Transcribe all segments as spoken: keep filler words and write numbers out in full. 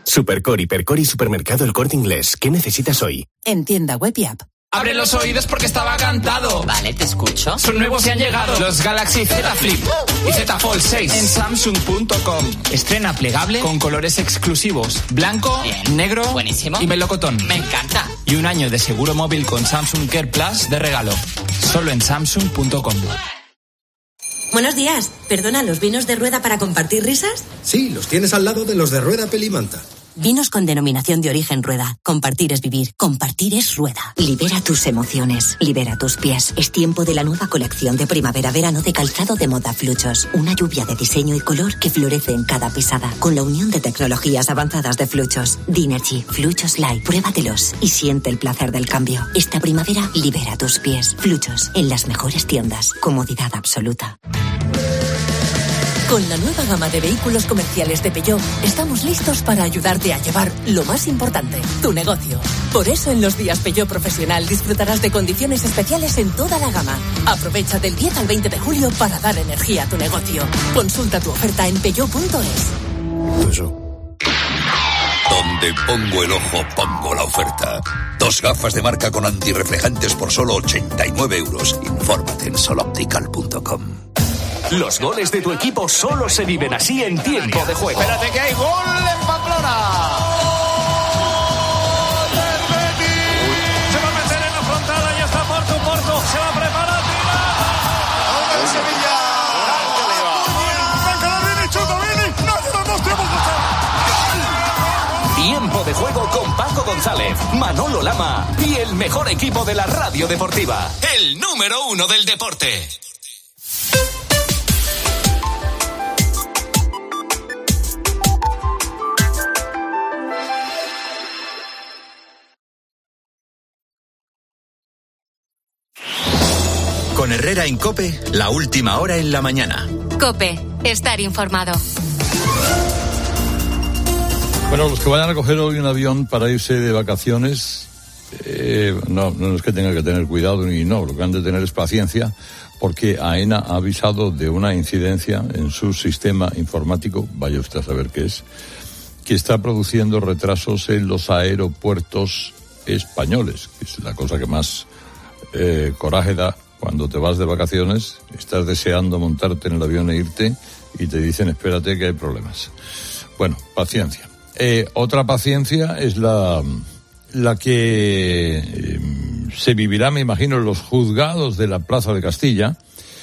Supercor, Hipercor y Supermercado El Corte Inglés. ¿Qué necesitas hoy? En tienda web y app. Abre los oídos porque estaba cantado. Vale, te escucho. Son nuevos y han llegado los Galaxy Z Flip y Z Fold seis en Samsung punto com. Estrena plegable con colores exclusivos: blanco, Bien. negro, Buenísimo. y melocotón. Me encanta. Y un año de seguro móvil con Samsung Care Plus de regalo. Solo en Samsung punto com. Buenos días. Perdona, ¿los vinos de Rueda para compartir risas? Sí, los tienes al lado de los de Rueda Pelimanta. Vinos con denominación de origen Rueda. Compartir es vivir. Compartir es Rueda. Libera tus emociones. Libera tus pies. Es tiempo de la nueva colección de primavera-verano de calzado de moda Fluchos. Una lluvia de diseño y color que florece en cada pisada. Con la unión de tecnologías avanzadas de Fluchos. Dinergy, Fluchos Light. Pruébatelos y siente el placer del cambio. Esta primavera, libera tus pies. Fluchos. En las mejores tiendas. Comodidad absoluta. Con la nueva gama de vehículos comerciales de Peugeot, estamos listos para ayudarte a llevar lo más importante, tu negocio. Por eso en los días Peugeot Profesional disfrutarás de condiciones especiales en toda la gama. Aprovecha del diez al veinte de julio para dar energía a tu negocio. Consulta tu oferta en peugeot punto es. Eso. Donde pongo el ojo, pongo la oferta. Dos gafas de marca con antirreflejantes por solo ochenta y nueve euros. Infórmate en sol optical punto com. Los goles de tu equipo solo se viven así en tiempo de juego. Espérate que hay gol en Pamplona. ¡Gol del Betis! Se va a meter en la frontal, ya está Porto, Porto, se va a preparar, tira. ¡Gol del Sevilla! ¡Venga, Vini, chuta, Vini! ¡No llevamos tiempo! Tiempo de juego con Paco González, Manolo Lama y el mejor equipo de la radio deportiva. El número uno del deporte. Con Herrera en COPE, la última hora en la mañana. COPE, estar informado. Bueno, los que vayan a coger hoy un avión para irse de vacaciones, eh, no, no es que tengan que tener cuidado ni no, lo que han de tener es paciencia, porque AENA ha avisado de una incidencia en su sistema informático, vaya usted a saber qué es, que está produciendo retrasos en los aeropuertos españoles, que es la cosa que más eh, coraje da. Cuando te vas de vacaciones, estás deseando montarte en el avión e irte y te dicen, espérate que hay problemas. Bueno, paciencia. Eh, otra paciencia es la, la que eh, se vivirá, me imagino, en los juzgados de la Plaza de Castilla,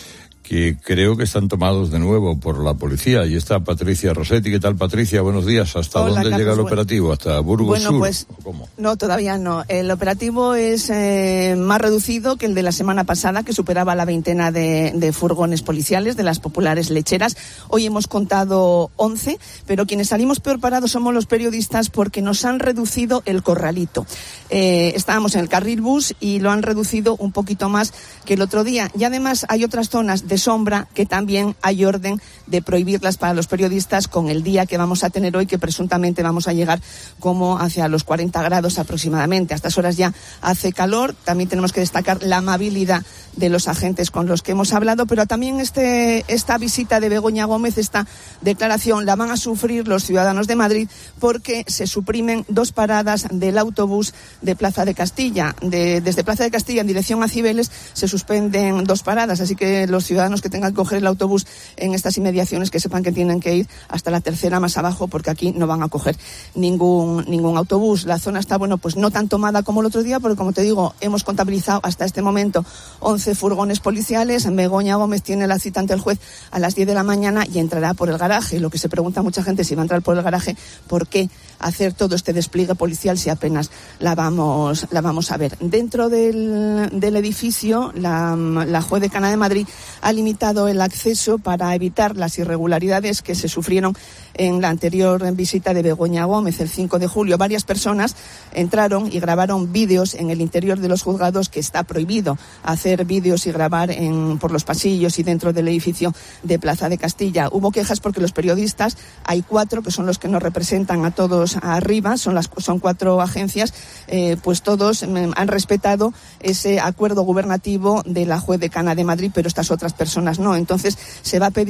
que creo que están tomados de nuevo por la policía. Y está Patricia Rossetti. ¿Qué tal, Patricia? Buenos días. ¿Hasta Hola, dónde Carlos, llega el bueno. operativo? ¿Hasta Burgos Bueno, Sur? pues, ¿Cómo? no, todavía no. El operativo es eh, más reducido que el de la semana pasada, que superaba la veintena de, de furgones policiales de las populares lecheras. Hoy hemos contado once, pero quienes salimos peor parados somos los periodistas porque nos han reducido el corralito. Eh, estábamos en el carril bus y lo han reducido un poquito más que el otro día. Y además hay otras zonas de sombra que también hay orden de prohibirlas para los periodistas con el día que vamos a tener hoy, que presuntamente vamos a llegar como hacia los cuarenta grados aproximadamente. A estas horas ya hace calor. También tenemos que destacar la amabilidad de los agentes con los que hemos hablado, pero también este, esta visita de Begoña Gómez, esta declaración, la van a sufrir los ciudadanos de Madrid porque se suprimen dos paradas del autobús de Plaza de Castilla. De, desde Plaza de Castilla en dirección a Cibeles se suspenden dos paradas, así que los ciudadanos que tengan que coger el autobús en estas inmediaciones que sepan que tienen que ir hasta la tercera más abajo, porque aquí no van a coger ningún ningún autobús. La zona está, bueno, pues no tan tomada como el otro día, porque como te digo, hemos contabilizado hasta este momento once furgones policiales. Begoña Gómez tiene la cita ante el juez a las diez de la mañana y entrará por el garaje. Lo que se pregunta mucha gente, si va a entrar por el garaje, ¿por qué hacer todo este despliegue policial si apenas la vamos la vamos a ver? Dentro del, del edificio, la, la juez decana de Madrid ha limitado el acceso para evitar las irregularidades que se sufrieron en la anterior visita de Begoña Gómez el cinco de julio. Varias personas entraron y grabaron vídeos en el interior de los juzgados, que está prohibido hacer vídeos y grabar en, por los pasillos y dentro del edificio de Plaza de Castilla. Hubo quejas porque los periodistas, hay cuatro que son los que nos representan a todos arriba, son las son cuatro agencias, eh, pues todos han respetado ese acuerdo gubernativo de la juez decana de Madrid, pero estas otras personas no. Entonces se va a pedir el carné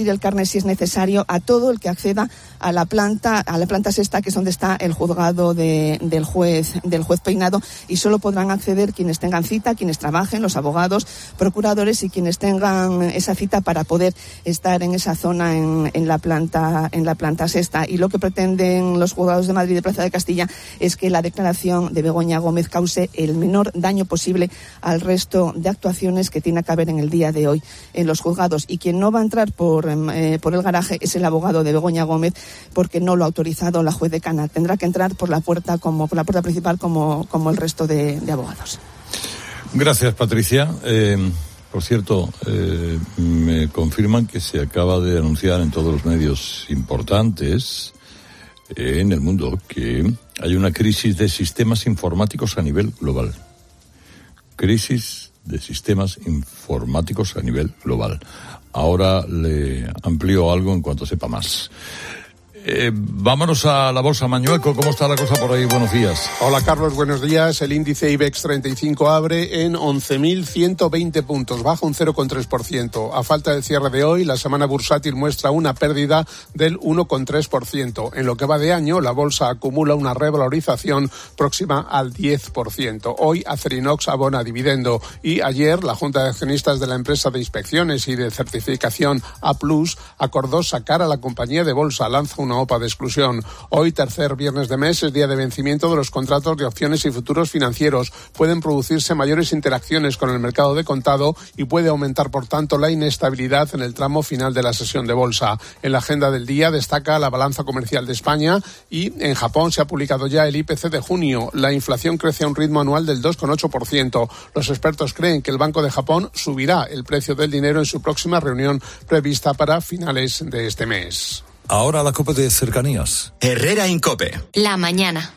si es necesario, a todo el que acceda a la planta, a la planta sexta, que es donde está el juzgado de, del juez, del juez Peinado, y solo podrán acceder quienes tengan cita, quienes trabajen, los abogados, procuradores y quienes tengan esa cita para poder estar en esa zona en, en la planta, en la planta sexta. Y lo que pretenden los juzgados de Madrid y de Plaza de Castilla es que la declaración de Begoña Gómez cause el menor daño posible al resto de actuaciones que tiene que haber en el día de hoy en los juzgados. Y quien no va a entrar por, eh, por el garaje es el abogado de Begoña Gómez, porque no lo ha autorizado la juez decana. Tendrá que entrar por la puerta como por la puerta principal como, como el resto de, de abogados. Gracias, Patricia. Eh, por cierto, eh, me confirman que se acaba de anunciar en todos los medios importantes eh, en el mundo que hay una crisis de sistemas informáticos a nivel global. Crisis de sistemas informáticos a nivel global. Ahora le amplío algo en cuanto sepa más. Eh, vámonos a la bolsa, Mañueco. ¿Cómo está la cosa por ahí? Buenos días. Hola, Carlos, buenos días. El índice IBEX treinta y cinco abre en once mil ciento veinte puntos, baja un cero coma tres por ciento. A falta del cierre de hoy, la semana bursátil muestra una pérdida del uno coma tres por ciento. En lo que va de año, la bolsa acumula una revalorización próxima al diez por ciento. Hoy, Acerinox abona dividendo y ayer la Junta de Accionistas de la empresa de inspecciones y de certificación A plus acordó sacar a la compañía de bolsa, lanza una OPA de exclusión. Hoy, tercer viernes de mes, es día de vencimiento de los contratos de opciones y futuros financieros. Pueden producirse mayores interacciones con el mercado de contado y puede aumentar, por tanto, la inestabilidad en el tramo final de la sesión de bolsa. En la agenda del día destaca la balanza comercial de España y en Japón se ha publicado ya el I P C de junio. La inflación crece a un ritmo anual del dos coma ocho por ciento. Los expertos creen que el Banco de Japón subirá el precio del dinero en su próxima reunión prevista para finales de este mes. Ahora la Copa de Cercanías. Herrera Incope. La mañana.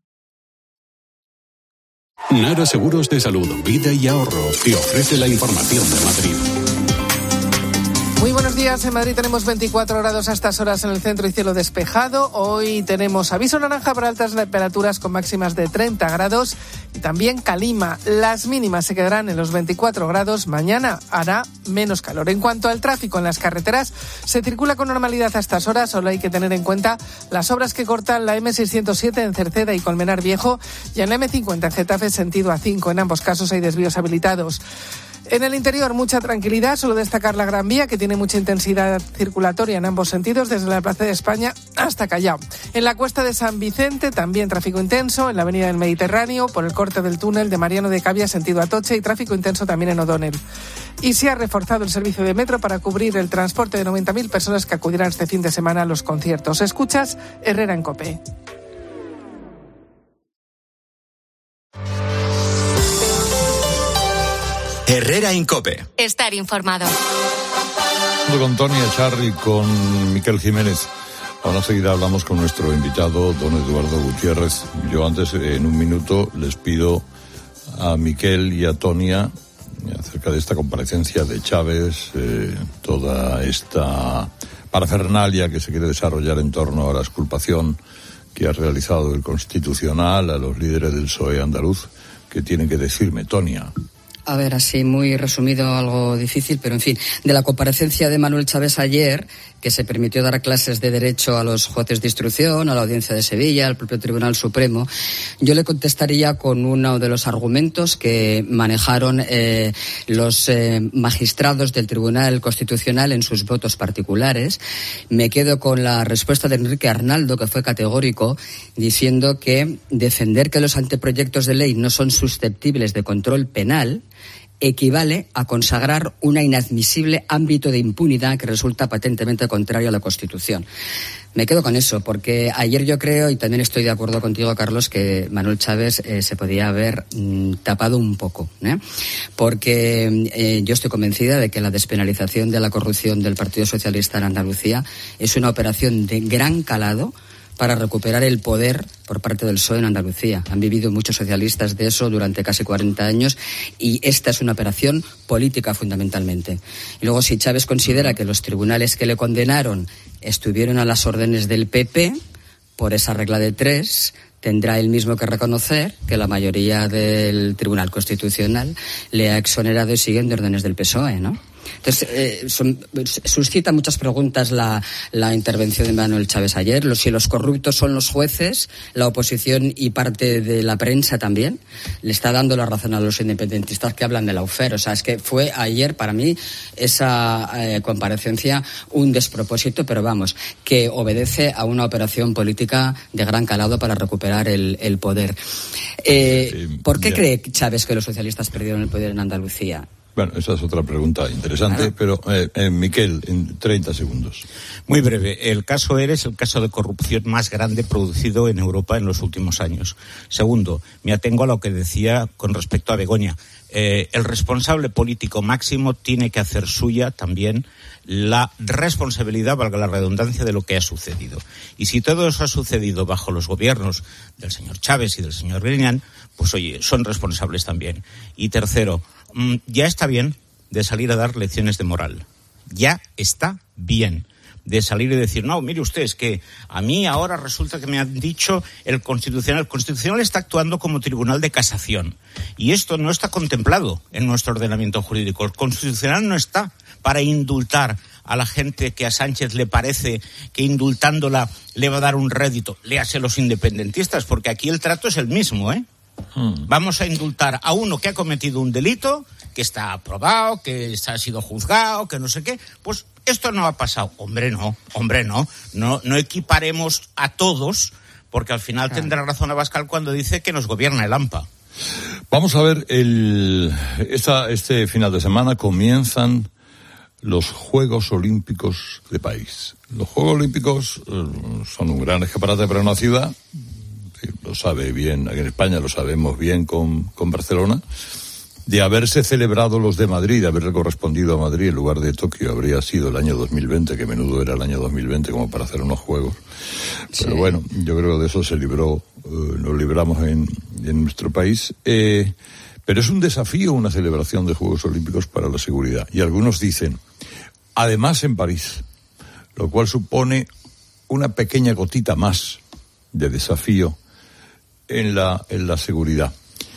Nara Seguros de Salud, Vida y Ahorro te ofrece la información de Madrid. Muy buenos días. En Madrid tenemos veinticuatro grados a estas horas en el centro y cielo despejado. Hoy tenemos aviso naranja para altas temperaturas con máximas de treinta grados y también calima. Las mínimas se quedarán en los veinticuatro grados. Mañana hará menos calor. En cuanto al tráfico en las carreteras, se circula con normalidad a estas horas. Solo hay que tener en cuenta las obras que cortan la eme seiscientos siete en Cerceda y Colmenar Viejo y en la eme cincuenta en Getafe sentido A cinco. En ambos casos hay desvíos habilitados. En el interior, mucha tranquilidad, solo destacar la Gran Vía, que tiene mucha intensidad circulatoria en ambos sentidos, desde la Plaza de España hasta Callao. En la Cuesta de San Vicente, también tráfico intenso, en la Avenida del Mediterráneo, por el corte del túnel de Mariano de Cavia, sentido Atoche, y tráfico intenso también en O'Donnell. Y se ha reforzado el servicio de metro para cubrir el transporte de noventa mil personas que acudirán este fin de semana a los conciertos. Escuchas Herrera en COPE. Herrera Incope. Estar informado. Con Tony Echarri, con Miquel Jiménez. Ahora enseguida hablamos con nuestro invitado, don Eduardo Gutiérrez. Yo antes, en un minuto, les pido a Miquel y a Tonia acerca de esta comparecencia de Chávez, eh, toda esta parafernalia que se quiere desarrollar en torno a la exculpación que ha realizado el Constitucional a los líderes del P S O E andaluz. ¿Qué tienen que decirme, Tonia? A ver, así muy resumido, algo difícil, pero en fin, de la comparecencia de Manuel Chávez ayer, que se permitió dar clases de derecho a los jueces de instrucción, a la Audiencia de Sevilla, al propio Tribunal Supremo, yo le contestaría con uno de los argumentos que manejaron eh, los eh, magistrados del Tribunal Constitucional en sus votos particulares. Me quedo con la respuesta de Enrique Arnaldo, que fue categórico, diciendo que defender que los anteproyectos de ley no son susceptibles de control penal equivale a consagrar un inadmisible ámbito de impunidad que resulta patentemente contrario a la Constitución. Me quedo con eso, porque ayer yo creo, y también estoy de acuerdo contigo, Carlos, que Manuel Chávez eh, se podía haber mm, tapado un poco, ¿eh? Porque eh, yo estoy convencida de que la despenalización de la corrupción del Partido Socialista en Andalucía es una operación de gran calado para recuperar el poder por parte del P S O E en Andalucía. Han vivido muchos socialistas de eso durante casi cuarenta años y esta es una operación política fundamentalmente. Y luego, si Chávez considera que los tribunales que le condenaron estuvieron a las órdenes del P P, por esa regla de tres, tendrá él mismo que reconocer que la mayoría del Tribunal Constitucional le ha exonerado y siguen de órdenes del P S O E, ¿no? Entonces, eh, son, suscita muchas preguntas la, la intervención de Manuel Chávez ayer. Los, si los corruptos son los jueces, la oposición y parte de la prensa también, le está dando la razón a los independentistas que hablan de lawfare. O sea, es que fue ayer, para mí, esa eh, comparecencia un despropósito, pero vamos, que obedece a una operación política de gran calado para recuperar el, el poder. Eh, ¿Por qué ya. cree Chávez que los socialistas perdieron el poder en Andalucía? Bueno, esa es otra pregunta interesante, claro. pero eh, eh, Miquel, en treinta segundos. Muy breve. El caso ERE es el caso de corrupción más grande producido en Europa en los últimos años. Segundo, me atengo a lo que decía con respecto a Begoña. Eh, el responsable político máximo tiene que hacer suya también la responsabilidad, valga la redundancia, de lo que ha sucedido. Y si todo eso ha sucedido bajo los gobiernos del señor Chávez y del señor Griñán, pues oye, son responsables también. Y tercero, mmm, ya está bien de salir a dar lecciones de moral. Ya está bien de salir y decir, no, mire usted, es que a mí ahora resulta que me han dicho el Constitucional. El Constitucional está actuando como tribunal de casación. Y esto no está contemplado en nuestro ordenamiento jurídico. El Constitucional no está para indultar a la gente que a Sánchez le parece que indultándola le va a dar un rédito. Léase los independentistas, porque aquí el trato es el mismo, ¿eh? Hmm. Vamos a indultar a uno que ha cometido un delito, que está aprobado, que ha sido juzgado, que no sé qué. Pues esto no ha pasado. Hombre, no, hombre, no. No, no equiparemos a todos, porque al final ah. tendrá razón Abascal cuando dice que nos gobierna el A M P A. Vamos a ver, el, esta, este final de semana comienzan los Juegos Olímpicos de París. Los Juegos Olímpicos eh, son un gran escaparate para una ciudad, lo sabe bien, aquí en España lo sabemos bien con, con Barcelona. De haberse celebrado los de Madrid, de haberle correspondido a Madrid en lugar de Tokio, habría sido el año dos mil veinte, que menudo era el año dos mil veinte como para hacer unos Juegos. Sí. Pero bueno, yo creo que de eso se libró, eh, nos libramos en, en nuestro país. Eh, pero es un desafío una celebración de Juegos Olímpicos para la seguridad. Y algunos dicen, además en París, lo cual supone una pequeña gotita más de desafío en la, en la seguridad.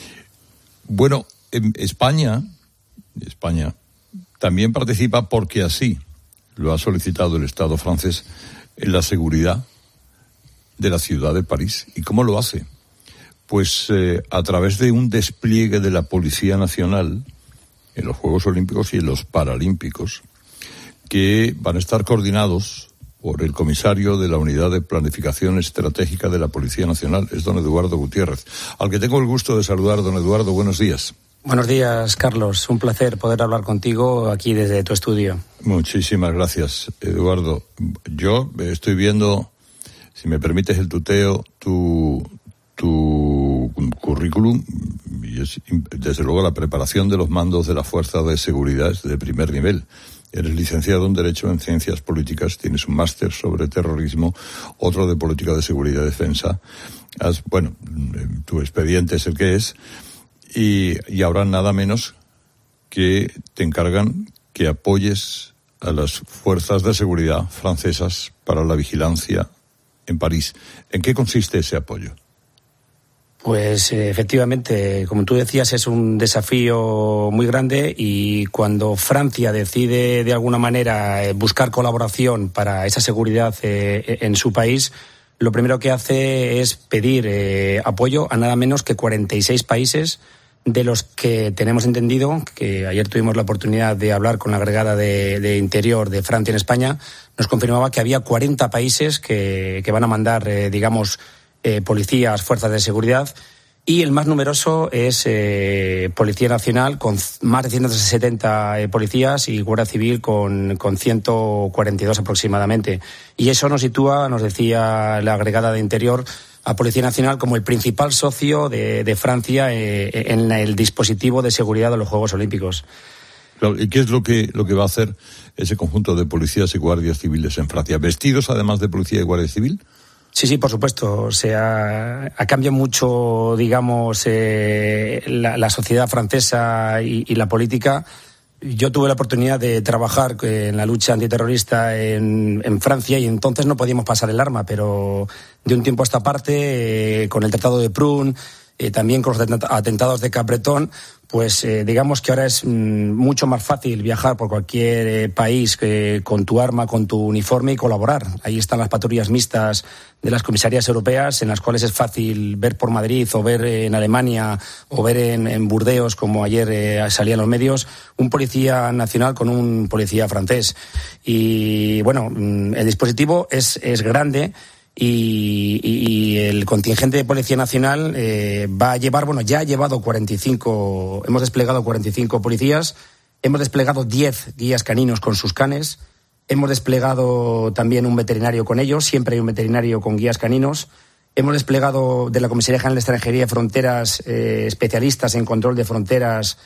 Bueno, en España, España también participa porque así lo ha solicitado el Estado francés en la seguridad de la ciudad de París. ¿Y cómo lo hace? Pues eh, a través de un despliegue de la Policía Nacional en los Juegos Olímpicos y en los Paralímpicos, que van a estar coordinados por el comisario de la Unidad de Planificación Estratégica de la Policía Nacional, es don Eduardo Gutiérrez, al que tengo el gusto de saludar. Don Eduardo, buenos días. Buenos días, Carlos. Un placer poder hablar contigo aquí desde tu estudio. Muchísimas gracias, Eduardo. Yo estoy viendo, si me permites el tuteo, tu, tu currículum, y es, desde luego la preparación de los mandos de las fuerzas de seguridad es de primer nivel. Eres licenciado en Derecho en Ciencias Políticas, tienes un máster sobre terrorismo, otro de Política de Seguridad y Defensa. Has, bueno, tu expediente es el que es, y, y ahora nada menos que te encargan que apoyes a las fuerzas de seguridad francesas para la vigilancia en París. ¿En qué consiste ese apoyo? Pues efectivamente, como tú decías, es un desafío muy grande, y cuando Francia decide de alguna manera buscar colaboración para esa seguridad eh, en su país, lo primero que hace es pedir eh, apoyo a nada menos que cuarenta y seis países, de los que tenemos entendido, que ayer tuvimos la oportunidad de hablar con la agregada de, de Interior de Francia en España, nos confirmaba que había cuarenta países que, que van a mandar, eh, digamos, Eh, policías, fuerzas de seguridad, y el más numeroso es eh, Policía Nacional, con más de ciento setenta eh, policías, y Guardia Civil con, con ciento cuarenta y dos aproximadamente. Y eso nos sitúa, nos decía la agregada de Interior, a Policía Nacional como el principal socio de, de Francia eh, en el dispositivo de seguridad de los Juegos Olímpicos. ¿Y qué es lo que, lo que va a hacer ese conjunto de policías y guardias civiles en Francia? ¿Vestidos además de policía y guardia civil? Sí, sí, por supuesto. O sea, ha cambiado mucho, digamos, eh, la, la sociedad francesa y, y la política. Yo tuve la oportunidad de trabajar en la lucha antiterrorista en, en Francia, y entonces no podíamos pasar el arma, pero de un tiempo a esta parte, eh, con el Tratado de Prüm, eh, también con los atentados de Capbreton, pues eh, digamos que ahora es mm, mucho más fácil viajar por cualquier eh, país eh, con tu arma, con tu uniforme y colaborar. Ahí están las patrullas mixtas de las comisarías europeas, en las cuales es fácil ver por Madrid o ver en Alemania o ver en, en Burdeos, como ayer eh, salían los medios, un policía nacional con un policía francés. Y bueno, mm, el dispositivo es, es grande. Y, y, y el contingente de Policía Nacional eh, va a llevar, bueno, ya ha llevado cuarenta y cinco, hemos desplegado cuarenta y cinco policías, hemos desplegado diez guías caninos con sus canes, hemos desplegado también un veterinario con ellos, siempre hay un veterinario con guías caninos, hemos desplegado de la Comisaría General de Extranjería y Fronteras eh, especialistas en control de fronteras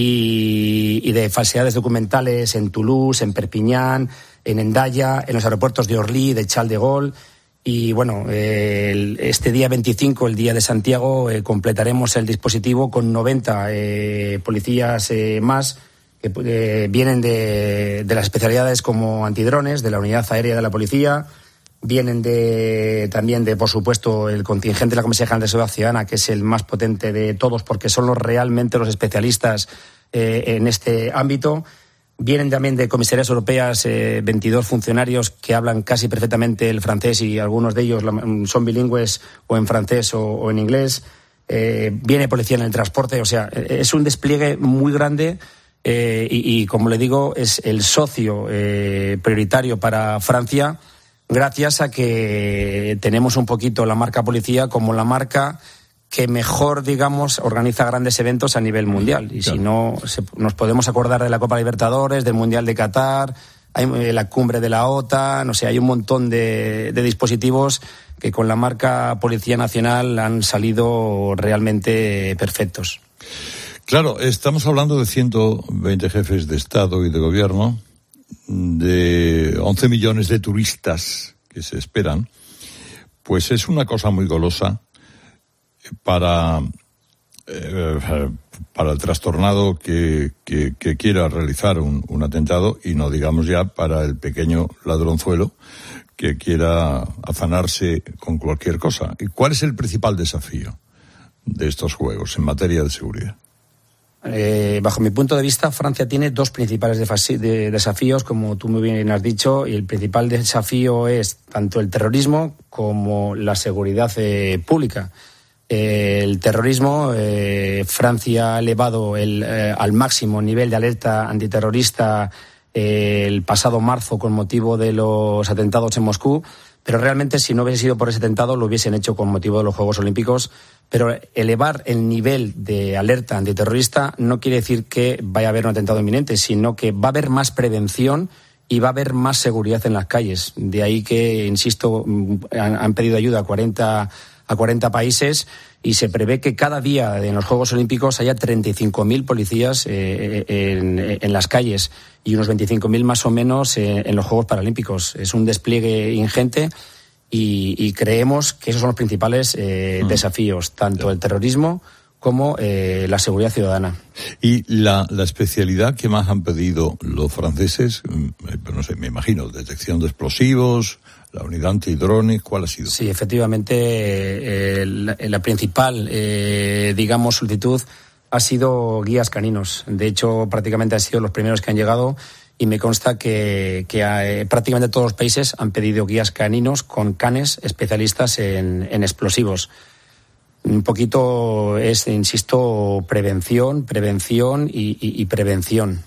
y, y de falsedades documentales en Toulouse, en Perpiñán, en Hendaya, en los aeropuertos de Orly, de Charles de Gaulle. Y bueno, eh, el, este día veinticinco, el día de Santiago, eh, completaremos el dispositivo con noventa eh, policías eh, más que eh, vienen de, de las especialidades como antidrones, de la unidad aérea de la policía, vienen de también de, por supuesto, el contingente de la Comisaría General de Seguridad Ciudadana, que es el más potente de todos porque son los realmente los especialistas eh, en este ámbito. Vienen también de comisarías europeas eh, veintidós funcionarios que hablan casi perfectamente el francés y algunos de ellos son bilingües o en francés o, o en inglés. Eh, viene policía en el transporte, o sea, es un despliegue muy grande eh, y, y, como le digo, es el socio eh, prioritario para Francia gracias a que tenemos un poquito la marca policía como la marca que mejor, digamos, organiza grandes eventos a nivel mundial. Y claro, si no, se, nos podemos acordar de la Copa Libertadores, del Mundial de Qatar, hay la cumbre de la OTAN, o sea, hay un montón de, de dispositivos que con la marca Policía Nacional han salido realmente perfectos. Claro, estamos hablando de ciento veinte jefes de Estado y de Gobierno, de once millones de turistas que se esperan, pues es una cosa muy golosa para eh, para el trastornado que, que, que quiera realizar un, un atentado, y no digamos ya para el pequeño ladronzuelo que quiera afanarse con cualquier cosa. ¿Y cuál es el principal desafío de estos juegos en materia de seguridad? Eh, bajo mi punto de vista, Francia tiene dos principales de, de desafíos, como tú muy bien has dicho, y el principal desafío es tanto el terrorismo como la seguridad eh, pública. El terrorismo, eh, Francia ha elevado el, eh, al máximo nivel de alerta antiterrorista eh, el pasado marzo con motivo de los atentados en Moscú, pero realmente si no hubiese sido por ese atentado lo hubiesen hecho con motivo de los Juegos Olímpicos. Pero elevar el nivel de alerta antiterrorista no quiere decir que vaya a haber un atentado inminente, sino que va a haber más prevención y va a haber más seguridad en las calles. De ahí que, insisto, han, han pedido ayuda a cuarenta a cuarenta países y se prevé que cada día en los Juegos Olímpicos haya treinta y cinco mil policías eh, en, en las calles y unos veinticinco mil más o menos en, en los Juegos Paralímpicos. Es un despliegue ingente y, y creemos que esos son los principales eh, mm. desafíos, tanto el terrorismo como eh, la seguridad ciudadana. Y la, la especialidad que más han pedido los franceses, no sé, me imagino, detección de explosivos, la unidad antidrones, ¿cuál ha sido? Sí, efectivamente, eh, la, la principal, eh, digamos, solicitud ha sido guías caninos. De hecho, prácticamente han sido los primeros que han llegado y me consta que, que eh, prácticamente todos los países han pedido guías caninos con canes especialistas en, en explosivos. Un poquito es, insisto, prevención, prevención y, y, y prevención.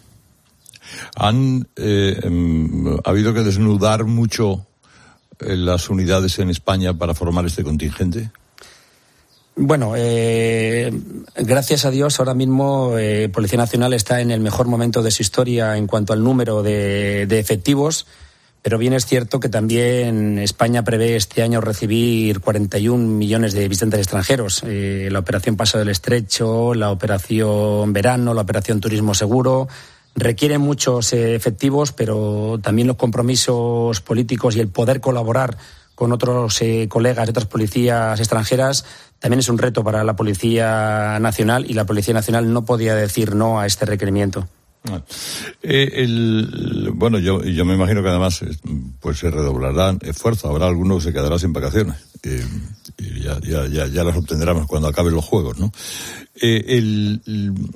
Han eh, eh, ha habido que desnudar mucho las unidades en España para formar este contingente. Bueno, eh, gracias a Dios ahora mismo eh, Policía Nacional está en el mejor momento de su historia en cuanto al número de, de efectivos, pero bien es cierto que también España prevé este año recibir cuarenta y un millones de visitantes extranjeros. Eh, la operación Paso del Estrecho, la operación Verano, la operación Turismo Seguro requieren muchos eh, efectivos, pero también los compromisos políticos y el poder colaborar con otros eh, colegas de otras policías extranjeras también es un reto para la Policía Nacional, y la Policía Nacional no podía decir no a este requerimiento. Eh, el, bueno, yo, yo me imagino que además pues se redoblarán esfuerzos, habrá alguno que se quedará sin vacaciones eh, y ya, ya, ya, ya las obtendremos cuando acaben los Juegos, ¿no? Eh, el, el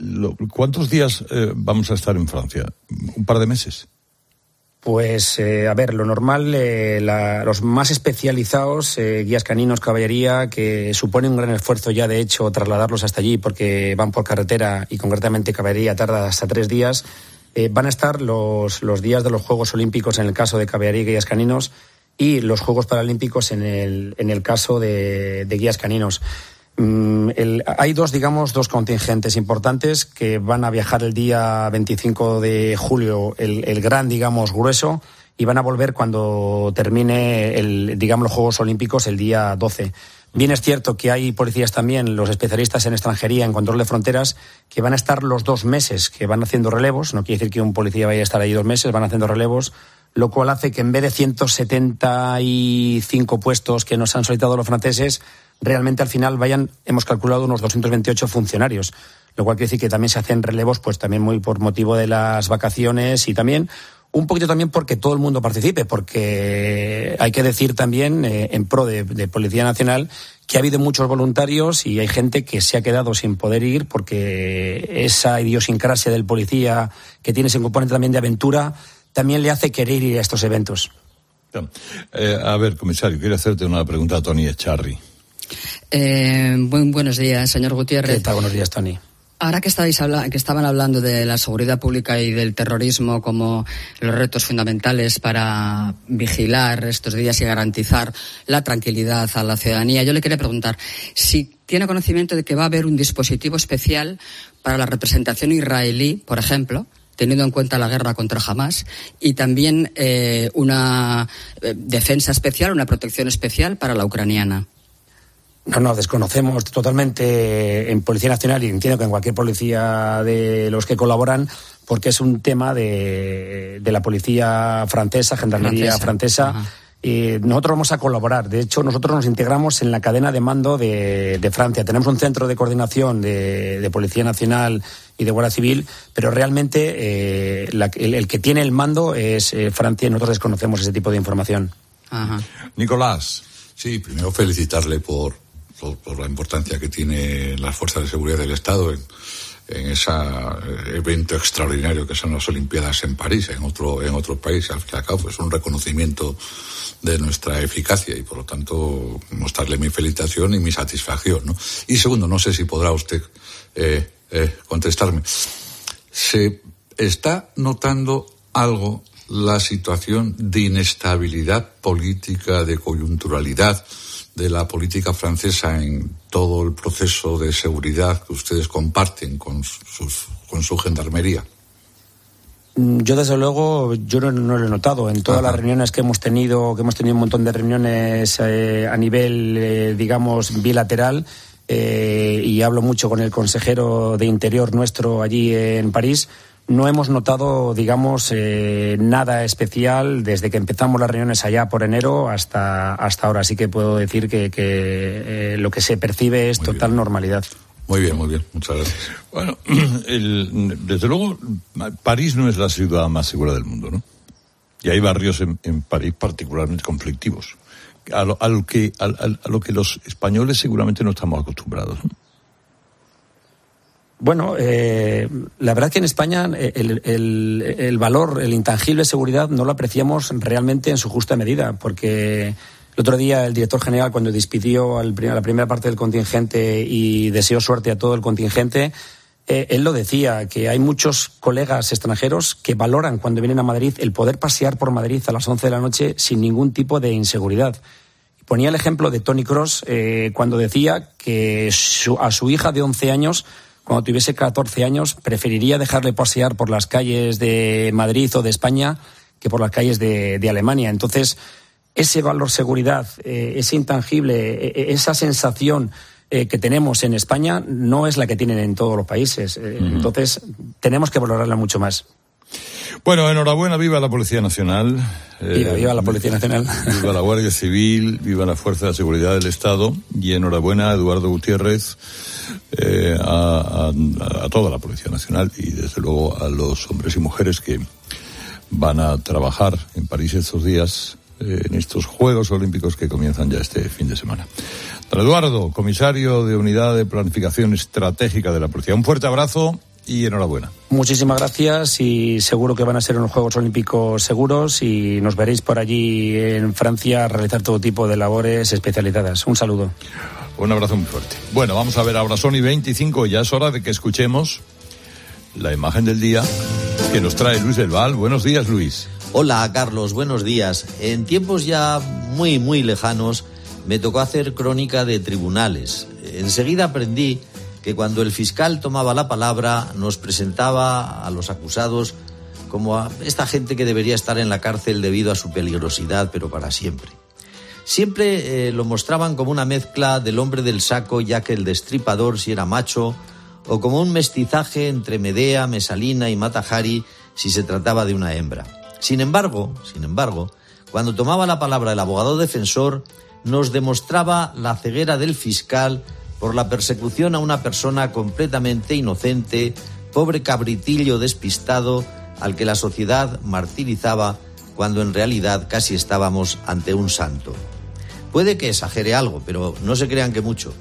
lo, ¿cuántos días eh, vamos a estar en Francia? ¿Un par de meses? Pues, eh, a ver, lo normal, eh, la, los más especializados, eh, guías caninos, caballería, que supone un gran esfuerzo ya, de hecho, trasladarlos hasta allí porque van por carretera y concretamente caballería tarda hasta tres días, eh, van a estar los, los días de los Juegos Olímpicos en el caso de caballería y guías caninos y los Juegos Paralímpicos en el, en el caso de, de guías caninos. El, hay dos, digamos, dos contingentes importantes que van a viajar el día veinticinco de julio, el, el gran, digamos, grueso, y van a volver cuando termine, el, digamos, los Juegos Olímpicos el día doce. Bien es cierto que hay policías también, los especialistas en extranjería, en control de fronteras, que van a estar los dos meses, que van haciendo relevos. No quiere decir que un policía vaya a estar ahí dos meses, van haciendo relevos, lo cual hace que en vez de ciento setenta y cinco puestos que nos han solicitado los franceses, realmente al final vayan, hemos calculado, unos doscientos veintiocho funcionarios, lo cual quiere decir que también se hacen relevos, pues también muy por motivo de las vacaciones y también un poquito también porque todo el mundo participe, porque hay que decir también, eh, en pro de, de Policía Nacional, que ha habido muchos voluntarios y hay gente que se ha quedado sin poder ir porque esa idiosincrasia del policía que tiene ese componente también de aventura también le hace querer ir a estos eventos. Eh, a ver, comisario, quiero hacerte una pregunta a Tony Echarri. Eh, buen, buenos días, señor Gutiérrez. ¿Qué tal? Buenos días, Tony. Ahora que, estáis habla- que estaban hablando de la seguridad pública y del terrorismo como los retos fundamentales para vigilar estos días y garantizar la tranquilidad a la ciudadanía, yo le quería preguntar si tiene conocimiento de que va a haber un dispositivo especial para la representación israelí, por ejemplo, teniendo en cuenta la guerra contra Hamás, y también eh, una eh, defensa especial, una protección especial para la ucraniana. No, no, desconocemos totalmente en Policía Nacional y entiendo que en cualquier policía de los que colaboran, porque es un tema de, de la policía francesa, gendarmería francesa. francesa y nosotros vamos a colaborar. De hecho, nosotros nos integramos en la cadena de mando de, de Francia. Tenemos un centro de coordinación de, de Policía Nacional y de Guardia Civil, pero realmente eh, la, el, el que tiene el mando es eh, Francia y nosotros desconocemos ese tipo de información. Ajá. Nicolás. Sí, primero felicitarle por Por, por la importancia que tiene las fuerzas de seguridad del Estado en, en ese evento extraordinario que son las Olimpiadas en París, en otro en otro país. Al fin y al cabo es un reconocimiento de nuestra eficacia y por lo tanto mostrarle mi felicitación y mi satisfacción, ¿no? Y segundo, no sé si podrá usted eh, eh, contestarme. ¿Se está notando algo la situación de inestabilidad política, de coyunturalidad de la política francesa en todo el proceso de seguridad que ustedes comparten con, sus, con su gendarmería? Yo, desde luego, yo no, no lo he notado. En todas Ajá. las reuniones que hemos tenido, que hemos tenido un montón de reuniones eh, a nivel, eh, digamos, bilateral, eh, y hablo mucho con el consejero de Interior nuestro allí en París, no hemos notado, digamos, eh, nada especial desde que empezamos las reuniones allá por enero hasta hasta ahora. Así que puedo decir que, que eh, lo que se percibe es muy total bien. Normalidad. Muy bien, muy bien. Muchas gracias. Bueno, el, desde luego, París no es la ciudad más segura del mundo, ¿no? Y hay barrios en, en París particularmente conflictivos, a lo, a lo que a, a lo que los españoles seguramente no estamos acostumbrados, ¿no? Bueno, eh, la verdad es que en España el, el, el valor, el intangible de seguridad no lo apreciamos realmente en su justa medida, porque el otro día el director general, cuando despidió al, a la primera parte del contingente y deseó suerte a todo el contingente, eh, él lo decía, que hay muchos colegas extranjeros que valoran cuando vienen a Madrid el poder pasear por Madrid a las once de la noche sin ningún tipo de inseguridad. Ponía el ejemplo de Tony Cross eh, cuando decía que su, a su hija de once años, cuando tuviese catorce años, preferiría dejarle pasear por las calles de Madrid o de España que por las calles de, de Alemania. Entonces, ese valor seguridad, eh, ese intangible, eh, esa sensación eh, que tenemos en España no es la que tienen en todos los países. Eh, uh-huh. Entonces, tenemos que valorarla mucho más. Bueno, enhorabuena, viva la Policía Nacional. Viva, eh, viva la Policía Nacional. Viva la Guardia Civil, viva la Fuerza de Seguridad del Estado y enhorabuena a Eduardo Gutiérrez, eh, a, a, a toda la Policía Nacional y desde luego a los hombres y mujeres que van a trabajar en París estos días, eh, en estos Juegos Olímpicos que comienzan ya este fin de semana. Don Eduardo, comisario de Unidad de Planificación Estratégica de la Policía, un fuerte abrazo y enhorabuena. Muchísimas gracias y seguro que van a ser unos Juegos Olímpicos seguros y nos veréis por allí en Francia a realizar todo tipo de labores especializadas. Un saludo. Un abrazo muy fuerte. Bueno, vamos a ver ahora, son y veinticinco, ya es hora de que escuchemos la imagen del día que nos trae Luis del Val. Buenos días, Luis. Hola, Carlos, buenos días. En tiempos ya muy, muy lejanos me tocó hacer crónica de tribunales. Enseguida aprendí que cuando el fiscal tomaba la palabra nos presentaba a los acusados como a esta gente que debería estar en la cárcel debido a su peligrosidad, pero para siempre. Siempre eh, lo mostraban como una mezcla del hombre del saco, ya que el destripador si era macho, o como un mestizaje entre Medea, Mesalina y Mata Hari si se trataba de una hembra. Sin embargo, sin embargo, cuando tomaba la palabra el abogado defensor, nos demostraba la ceguera del fiscal por la persecución a una persona completamente inocente, pobre cabritillo despistado, al que la sociedad martirizaba cuando en realidad casi estábamos ante un santo. Puede que exagere algo, pero no se crean que mucho.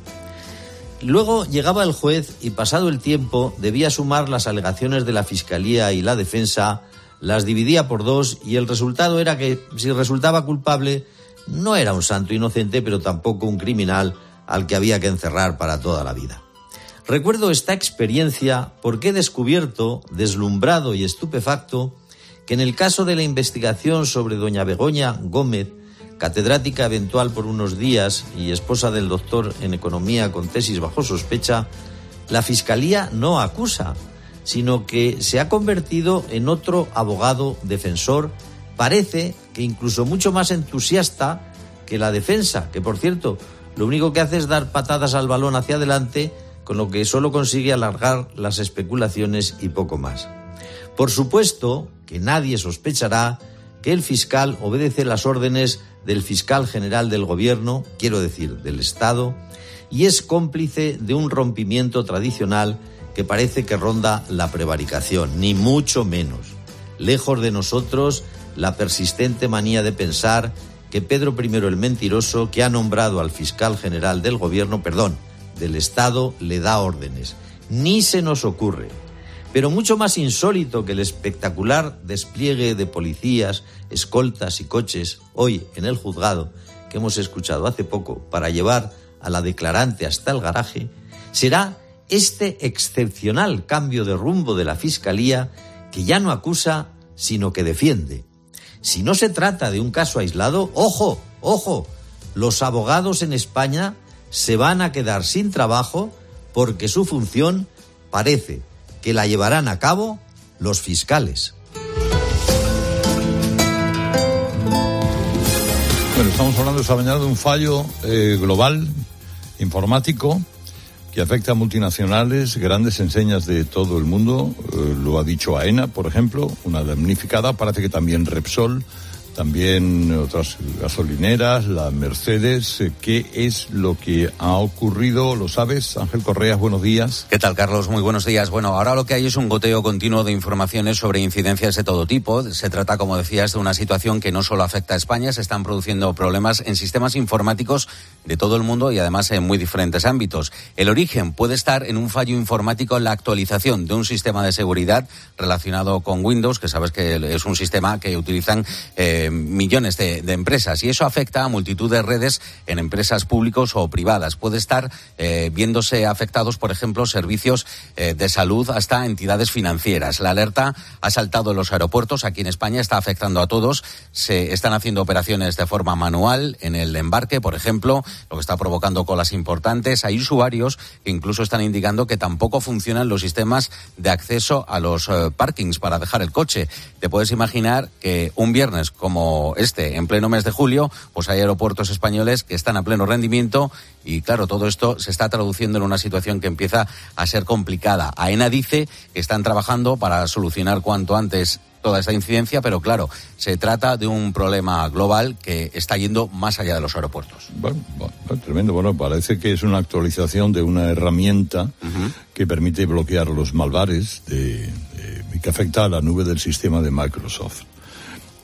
Luego llegaba el juez y, pasado el tiempo, debía sumar las alegaciones de la Fiscalía y la defensa, las dividía por dos y el resultado era que, si resultaba culpable, no era un santo inocente, pero tampoco un criminal al que había que encerrar para toda la vida. Recuerdo esta experiencia porque he descubierto, deslumbrado y estupefacto, que en el caso de la investigación sobre doña Begoña Gómez, catedrática eventual por unos días y esposa del doctor en economía con tesis bajo sospecha, la Fiscalía no acusa, sino que se ha convertido en otro abogado defensor, parece que incluso mucho más entusiasta que la defensa, que por cierto, lo único que hace es dar patadas al balón hacia adelante, con lo que solo consigue alargar las especulaciones y poco más. Por supuesto que nadie sospechará que el fiscal obedece las órdenes del fiscal general del gobierno, quiero decir, del Estado, y es cómplice de un rompimiento tradicional que parece que ronda la prevaricación, ni mucho menos. Lejos de nosotros la persistente manía de pensar que Pedro primero el Mentiroso, que ha nombrado al fiscal general del gobierno, perdón, del Estado, le da órdenes. Ni se nos ocurre. Pero mucho más insólito que el espectacular despliegue de policías, escoltas y coches hoy en el juzgado que hemos escuchado hace poco para llevar a la declarante hasta el garaje, será este excepcional cambio de rumbo de la Fiscalía que ya no acusa, sino que defiende. Si no se trata de un caso aislado, ojo, ojo, los abogados en España se van a quedar sin trabajo porque su función parece que la llevarán a cabo los fiscales. Bueno, estamos hablando esta mañana de un fallo eh, global, informático, que afecta a multinacionales, grandes enseñas de todo el mundo. Eh, lo ha dicho AENA, por ejemplo, una damnificada. Parece que también Repsol, también otras gasolineras, la Mercedes. ¿Qué es lo que ha ocurrido? ¿Lo sabes? Ángel Correa, buenos días. ¿Qué tal, Carlos? Muy buenos días. Bueno, ahora lo que hay es un goteo continuo de informaciones sobre incidencias de todo tipo. Se trata, como decías, de una situación que no solo afecta a España, se están produciendo problemas en sistemas informáticos de todo el mundo y además en muy diferentes ámbitos. El origen puede estar en un fallo informático en la actualización de un sistema de seguridad relacionado con Windows, que sabes que es un sistema que utilizan eh, millones de, de empresas, y eso afecta a multitud de redes en empresas públicas o privadas. Puede estar eh, viéndose afectados, por ejemplo, servicios eh, de salud hasta entidades financieras. La alerta ha saltado en los aeropuertos. Aquí en España está afectando a todos. Se están haciendo operaciones de forma manual en el embarque, por ejemplo, lo que está provocando colas importantes. Hay usuarios que incluso están indicando que tampoco funcionan los sistemas de acceso a los eh, parkings para dejar el coche. Te puedes imaginar que un viernes como este, en pleno mes de julio, pues hay aeropuertos españoles que están a pleno rendimiento y, claro, todo esto se está traduciendo en una situación que empieza a ser complicada. AENA dice que están trabajando para solucionar cuanto antes toda esta incidencia, pero claro, se trata de un problema global que está yendo más allá de los aeropuertos. Bueno, bueno tremendo. Bueno, parece que es una actualización de una herramienta uh-huh. que permite bloquear los malvares de, de, que afecta a la nube del sistema de Microsoft.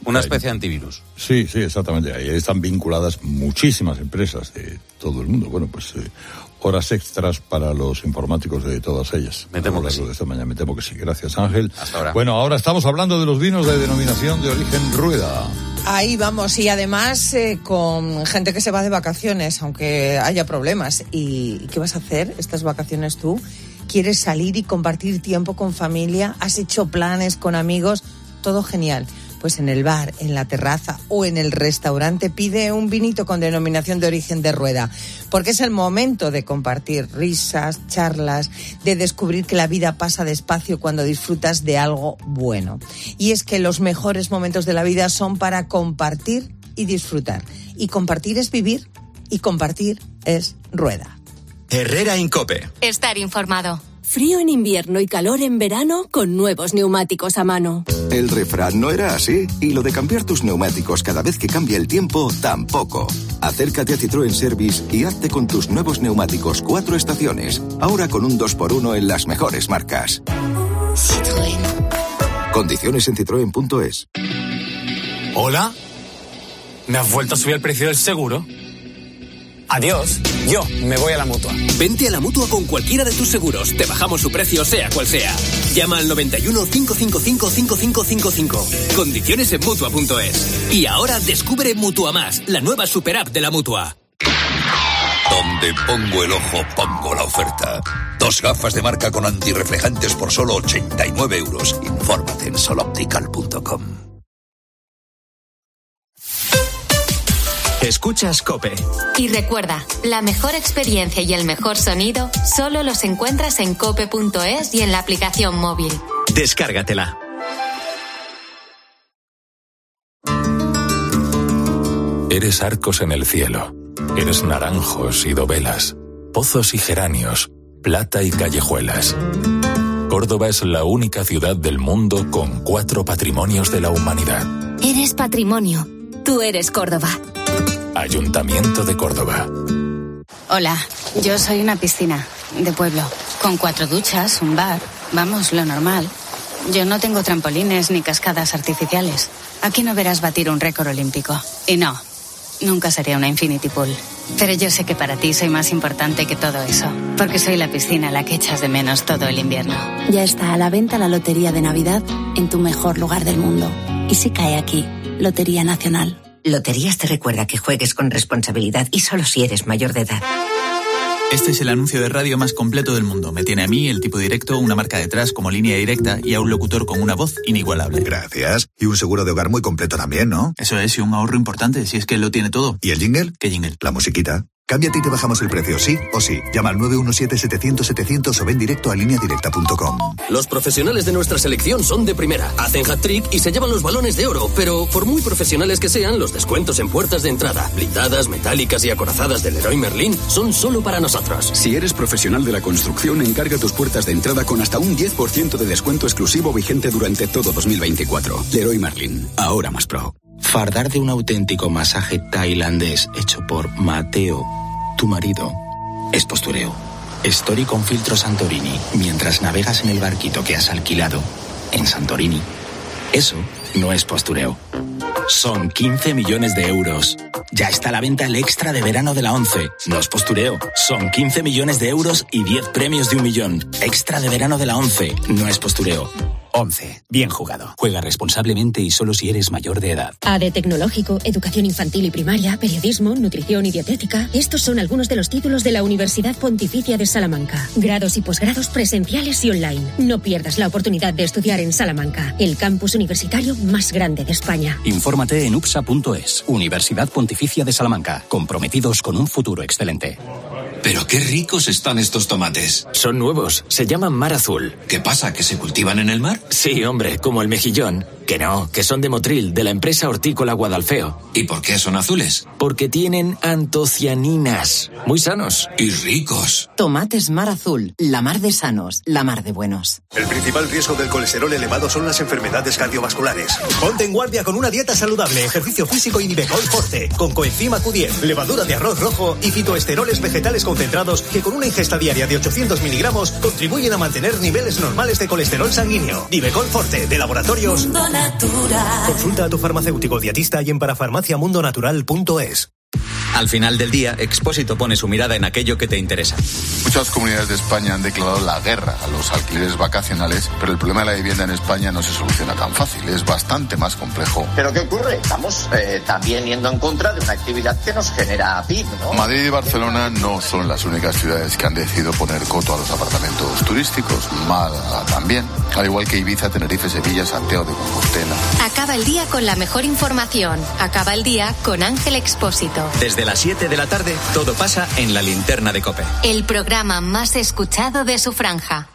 Una especie de antivirus. Sí, sí, exactamente. Ahí están vinculadas muchísimas empresas de todo el mundo. Bueno, pues eh, horas extras para los informáticos de todas ellas. Me temo que sí. De esta mañana. Me temo que sí. Gracias, Ángel. Hasta ahora. Bueno, ahora estamos hablando de los vinos de denominación de origen Rueda. Ahí vamos, y además eh, con gente que se va de vacaciones, aunque haya problemas. ¿Y qué vas a hacer estas vacaciones tú? ¿Quieres salir y compartir tiempo con familia? ¿Has hecho planes con amigos? Todo genial. Pues en el bar, en la terraza o en el restaurante pide un vinito con denominación de origen de Rueda, porque es el momento de compartir risas, charlas, de descubrir que la vida pasa despacio cuando disfrutas de algo bueno. Y es que los mejores momentos de la vida son para compartir y disfrutar. Y compartir es vivir, y compartir es Rueda. Herrera Incope. Estar informado. Frío en invierno y calor en verano con nuevos neumáticos a mano. El refrán no era así, y lo de cambiar tus neumáticos cada vez que cambia el tiempo tampoco. Acércate a Citroën Service y hazte con tus nuevos neumáticos cuatro estaciones, ahora con un dos por uno en las mejores marcas. Citroën. Condiciones en citroen punto es. ¿Hola? ¿Me has vuelto a subir el precio del seguro? Adiós, yo me voy a la Mutua. Vente a la Mutua con cualquiera de tus seguros. Te bajamos su precio, sea cual sea. Llama al noventa y uno, cinco cinco cinco, cinco cinco cinco cinco. Condiciones en Mutua punto es. Y ahora descubre Mutua Más, la nueva super app de la Mutua. Donde pongo el ojo, pongo la oferta. Dos gafas de marca con antirreflejantes por solo ochenta y nueve euros. Infórmate en sol optical punto com. Escuchas COPE. Y recuerda, la mejor experiencia y el mejor sonido solo los encuentras en cope punto es y en la aplicación móvil. Descárgatela. Eres arcos en el cielo. Eres naranjos y dovelas, pozos y geranios, plata y callejuelas. Córdoba es la única ciudad del mundo con cuatro patrimonios de la humanidad. Eres patrimonio. Tú eres Córdoba. Ayuntamiento de Córdoba. Hola, yo soy una piscina de pueblo, con cuatro duchas, un bar, vamos, lo normal. Yo no tengo trampolines ni cascadas artificiales. Aquí no verás batir un récord olímpico. Y no, nunca sería una infinity pool. Pero yo sé que para ti soy más importante que todo eso, porque soy la piscina a la que echas de menos todo el invierno. Ya está a la venta la Lotería de Navidad en tu mejor lugar del mundo. Y si cae aquí, Lotería Nacional. Loterías te recuerda que juegues con responsabilidad y solo si eres mayor de edad. Este es el anuncio de radio más completo del mundo. Me tiene a mí, el tipo directo, una marca detrás como línea directa y a un locutor con una voz inigualable. Gracias. Y un seguro de hogar muy completo también, ¿no? Eso es, y un ahorro importante, si es que lo tiene todo. ¿Y el jingle? ¿Qué jingle? La musiquita. Cámbiate y te bajamos el precio, sí o sí. Llama al nueve uno siete, setecientos, setecientos o ven directo a línea directa punto com. Los profesionales de nuestra selección son de primera. Hacen hat-trick y se llevan los balones de oro. Pero por muy profesionales que sean, los descuentos en puertas de entrada, blindadas, metálicas y acorazadas del Leroy Merlin son solo para nosotros. Si eres profesional de la construcción, encarga tus puertas de entrada con hasta un diez por ciento de descuento exclusivo vigente durante todo dos mil veinticuatro. Leroy Merlin, ahora más pro. Fardar de un auténtico masaje tailandés hecho por Mateo, tu marido, es postureo. Story con filtro Santorini mientras navegas en el barquito que has alquilado en Santorini. Eso no es postureo. Son quince millones de euros. Ya está a la venta el extra de verano de la ONCE. No es postureo. Son quince millones de euros y diez premios de un millón. Extra de verano de la ONCE. No es postureo. once. Bien jugado. Juega responsablemente y solo si eres mayor de edad. A D Tecnológico, Educación Infantil y Primaria, Periodismo, Nutrición y Dietética. Estos son algunos de los títulos de la Universidad Pontificia de Salamanca. Grados y posgrados presenciales y online. No pierdas la oportunidad de estudiar en Salamanca, el campus universitario más grande de España. Infórmate en upsa punto es. Universidad Pontificia de Salamanca. Comprometidos con un futuro excelente. Pero qué ricos están estos tomates. Son nuevos, se llaman Mar Azul. ¿Qué pasa, que se cultivan en el mar? Sí, hombre, como el mejillón. Que no, que son de Motril, de la empresa hortícola Guadalfeo. ¿Y por qué son azules? Porque tienen antocianinas. Muy sanos. Y ricos. Tomates Mar Azul, la mar de sanos, la mar de buenos. El principal riesgo del colesterol elevado son las enfermedades cardiovasculares. Ponte en guardia con una dieta saludable, ejercicio físico y Nivecol Forte, con coenzima Q diez, levadura de arroz rojo y fitoesteroles vegetales concentrados que con una ingesta diaria de ochocientos miligramos contribuyen a mantener niveles normales de colesterol sanguíneo. Nivecol Forte, de Laboratorios Natural. Consulta a tu farmacéutico dietista y en parafarmaciamundonatural punto es. Al final del día, Expósito pone su mirada en aquello que te interesa. Muchas comunidades de España han declarado la guerra a los alquileres vacacionales, pero el problema de la vivienda en España no se soluciona tan fácil, es bastante más complejo. ¿Pero qué ocurre? Estamos eh, también yendo en contra de una actividad que nos genera P I B, ¿no? Madrid y Barcelona no son las únicas ciudades que han decidido poner coto a los apartamentos turísticos. Málaga también, al igual que Ibiza, Tenerife, Sevilla, Santiago de Compostela. Acaba el día con la mejor información. Acaba el día con Ángel Expósito. Desde las siete de la tarde, todo pasa en la linterna de COPE. El programa más escuchado de su franja.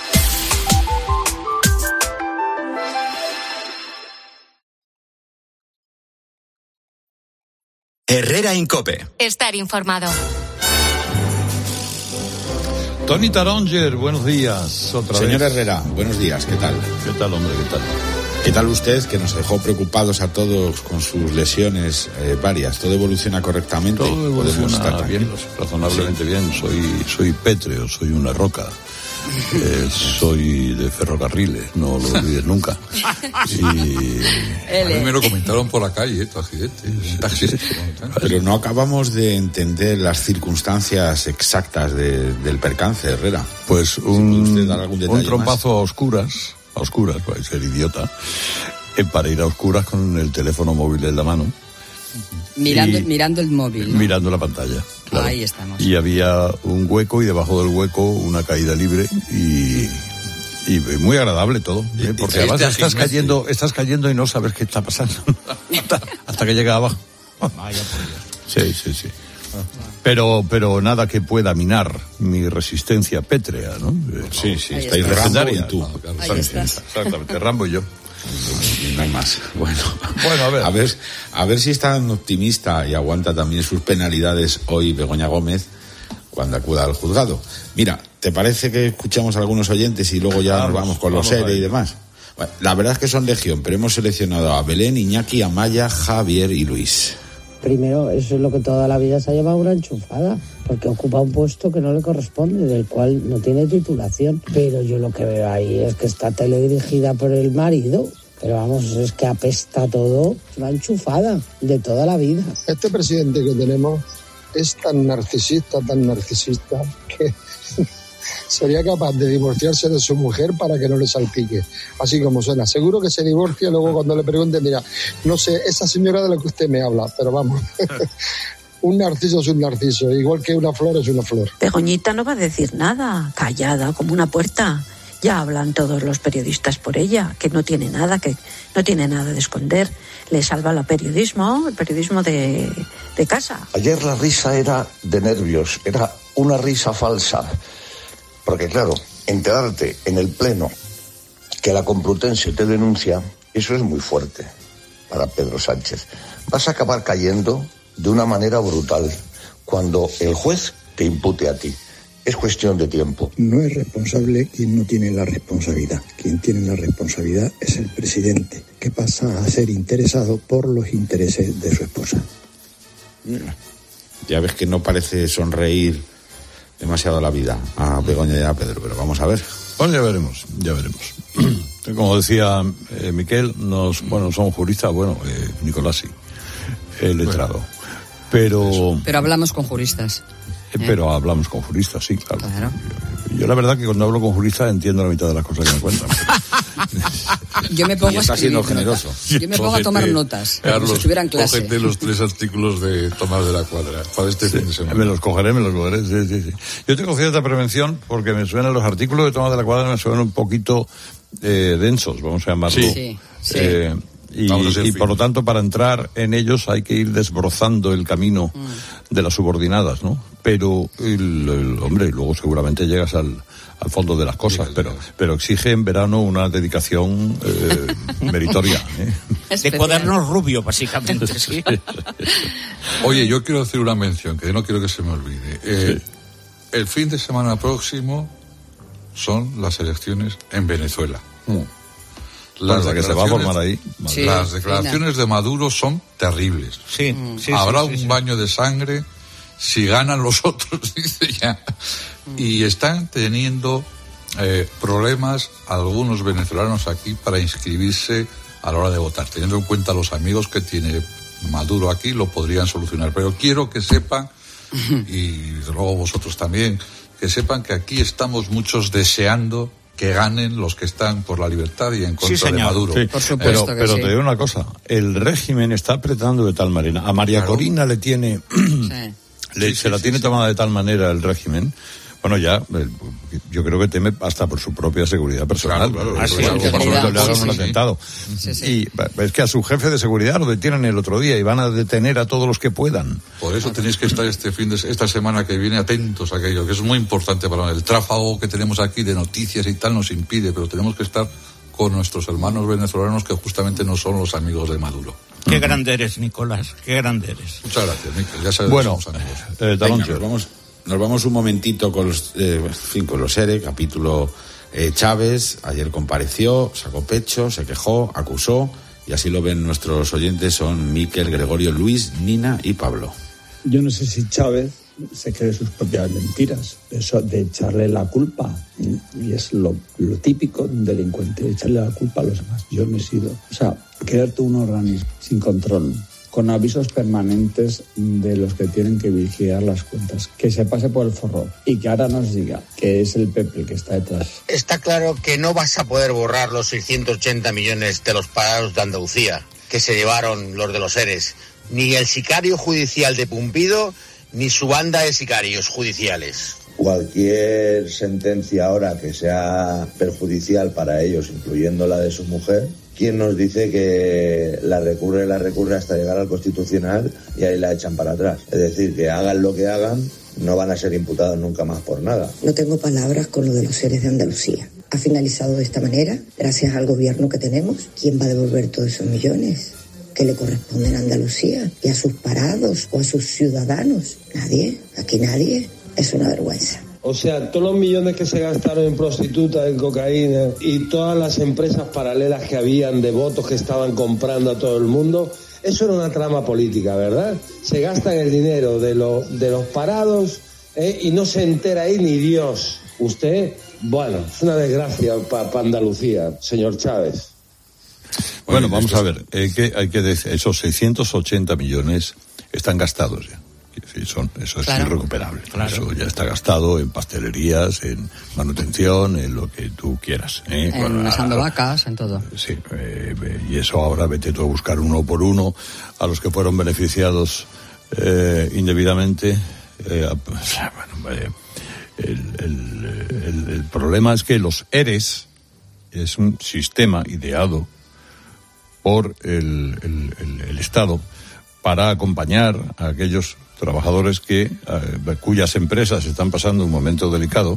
Herrera en COPE. Estar informado. Tony Taronger, buenos días. Otra Señor vez. Herrera, buenos días, ¿qué tal? ¿Qué tal, hombre? ¿Qué tal? ¿Qué tal usted, que nos dejó preocupados a todos con sus lesiones eh, varias? ¿Todo evoluciona correctamente? Todo evoluciona estar bien, razonablemente sí. bien. Soy, soy pétreo, soy una roca. Eh, soy de ferrocarriles, no lo olvides nunca. Y... A mí me lo comentaron por la calle, tu accidente. Pero no acabamos de entender las circunstancias exactas de, del percance, Herrera. Pues un, un trompazo más? a oscuras, a oscuras, para ser idiota, eh, para ir a oscuras con el teléfono móvil en la mano. Mirando, mirando el móvil, ¿no? Mirando la pantalla. Claro. Ahí estamos. Y había un hueco y debajo del hueco una caída libre y, y muy agradable todo, ¿eh? Porque además estás cayendo, estás cayendo y no sabes qué está pasando hasta, hasta que llega abajo. Vaya por Sí, Dios. sí, sí. Pero, pero nada que pueda minar mi resistencia pétrea, ¿no? Sí, sí, Ahí estáis está. Rambo y tú. Ahí estás. Exactamente, Rambo y yo. No hay más. Bueno, bueno a, ver. a ver, a ver si es tan optimista y aguanta también sus penalidades hoy Begoña Gómez cuando acuda al juzgado. Mira, ¿te parece que escuchamos a algunos oyentes y luego ya vamos, nos vamos con los seres y demás? Bueno, la verdad es que son legión, pero hemos seleccionado a Belén, Iñaki, Amaya, Javier y Luis. Primero, eso es lo que toda la vida se ha llamado una enchufada, porque ocupa un puesto que no le corresponde, del cual no tiene titulación. Pero yo lo que veo ahí es que está teledirigida por el marido. Pero vamos, es que apesta todo, una enchufada de toda la vida. Este presidente que tenemos es tan narcisista, tan narcisista, que sería capaz de divorciarse de su mujer para que no le salpique, así como suena. Seguro que se divorcia, luego cuando le pregunten, mira, no sé, esa señora de la que usted me habla, pero vamos, un narciso es un narciso, igual que una flor es una flor. Begoñita no va a decir nada, callada como una puerta. Ya hablan todos los periodistas por ella, que no tiene nada, que no tiene nada de esconder. Le salva el periodismo, el periodismo de, de casa. Ayer la risa era de nervios, era una risa falsa. Porque claro, enterarte en el pleno que la Complutense te denuncia, eso es muy fuerte para Pedro Sánchez. Vas a acabar cayendo de una manera brutal cuando el juez te impute a ti. Es cuestión de tiempo. No es responsable quien no tiene la responsabilidad. Quien tiene la responsabilidad es el presidente, que pasa a ser interesado por los intereses de su esposa. Ya ves que no parece sonreír demasiado la vida a Begoña y a Pedro, pero vamos a ver. Bueno, ya veremos, ya veremos. Como decía eh, Miquel, nos, bueno, son juristas, bueno, eh, Nicolás sí, el letrado. Bueno, pero... Pero hablamos con juristas. ¿Eh? Pero hablamos con juristas, sí, claro. claro. Yo, yo la verdad que cuando hablo con juristas entiendo la mitad de las cosas que me cuentan. Yo me pongo y está a siendo generoso. Yo me pongo cógete, a tomar notas, Carlos, como si estuviera en clase. Cógete los tres artículos de Tomás de la Cuadra para este sí, fin de semana. Me los cogeré, me los cogeré, sí, sí, sí. Yo tengo cierta prevención porque me suenan los artículos de Tomás de la Cuadra, me suenan un poquito eh, densos, vamos a llamarlo. Sí, sí. sí. Eh, Y, y por lo tanto, para entrar en ellos hay que ir desbrozando el camino mm. de las subordinadas, ¿no? Pero, el, el, hombre, luego seguramente llegas al, al fondo de las cosas, sí, pero, pero exige en verano una dedicación eh, meritoria. ¿eh? De cuadernos rubio, básicamente, sí. Oye, yo quiero hacer una mención, que no quiero que se me olvide. Eh, sí. El fin de semana próximo son las elecciones en Venezuela. Mm. Las que se va a formar ahí. Sí, las declaraciones de Maduro son terribles. Sí, sí, Habrá sí, sí, un sí. baño de sangre si ganan los otros, dice ya. Mm. Y están teniendo eh, problemas algunos venezolanos aquí para inscribirse a la hora de votar. Teniendo en cuenta los amigos que tiene Maduro aquí, lo podrían solucionar. Pero quiero que sepan, y luego vosotros también, que sepan que aquí estamos muchos deseando que ganen los que están por la libertad y en contra sí, de Maduro. Sí, por supuesto. Pero, que pero sí. Te digo una cosa, el régimen está apretando de tal manera. A María claro. Corina le tiene, sí. le, sí, se sí, la sí, tiene sí. tomada de tal manera el régimen. Bueno, ya, yo creo que teme hasta por su propia seguridad personal. Claro, claro, sí, por seguridad, le hagan sí, un sí. atentado. Sí, sí. Y es que a su jefe de seguridad lo detienen el otro día y van a detener a todos los que puedan. Por eso tenéis que estar este fin de esta semana que viene atentos a aquello, que es muy importante para el tráfago que tenemos aquí de noticias y tal nos impide, pero tenemos que estar con nuestros hermanos venezolanos que justamente no son los amigos de Maduro. Qué grande eres, Nicolás, qué grande eres. Muchas gracias, Miquel, ya sabes bueno, que somos amigos. Eh, Venga, nos vamos... Nos vamos un momentito con los, eh, en fin, con los ERE, capítulo eh, Chávez. Ayer compareció, sacó pecho, se quejó, acusó, y así lo ven nuestros oyentes, son Miquel, Gregorio, Luis, Nina y Pablo. Yo no sé si Chávez se cree sus propias mentiras, eso de echarle la culpa, y es lo, lo típico de un delincuente, echarle la culpa a los demás. Yo no he sido, o sea, crearte un organismo sin control, con avisos permanentes de los que tienen que vigilar las cuentas, que se pase por el forro y que ahora nos diga que es el P P el que está detrás. Está claro que no vas a poder borrar los seiscientos ochenta millones de los parados de Andalucía que se llevaron los de los ERES, ni el sicario judicial de Pumpido, ni su banda de sicarios judiciales. Cualquier sentencia ahora que sea perjudicial para ellos, incluyendo la de su mujer, ¿quién nos dice que la recurre, la recurre hasta llegar al Constitucional y ahí la echan para atrás? Es decir, que hagan lo que hagan, no van a ser imputados nunca más por nada. No tengo palabras con lo de los ERES de Andalucía. Ha finalizado de esta manera, gracias al gobierno que tenemos. ¿Quién va a devolver todos esos millones que le corresponden a Andalucía y a sus parados o a sus ciudadanos? Nadie, aquí nadie. Es una vergüenza. O sea, todos los millones que se gastaron en prostitutas, en cocaína y todas las empresas paralelas que habían de votos que estaban comprando a todo el mundo, eso era una trama política, ¿verdad? Se gastan el dinero de, lo, de los parados ¿eh? y no se entera ahí ni Dios. Usted, bueno, es una desgracia para pa Andalucía, señor Chávez. Bueno, vamos a ver, eh, que hay que decir, esos seiscientos ochenta millones están gastados ya. Sí, son, eso es claro. irrecuperable. Claro. Eso ya está gastado en pastelerías, en manutención, en lo que tú quieras. ¿eh? En asando vacas, en todo. Sí, eh, y eso ahora vete tú a buscar uno por uno a los que fueron beneficiados eh, indebidamente. Eh, bueno, eh, el, el, el, el problema es que los ERES es un sistema ideado por el, el, el, el Estado para acompañar a aquellos trabajadores que eh, cuyas empresas están pasando un momento delicado,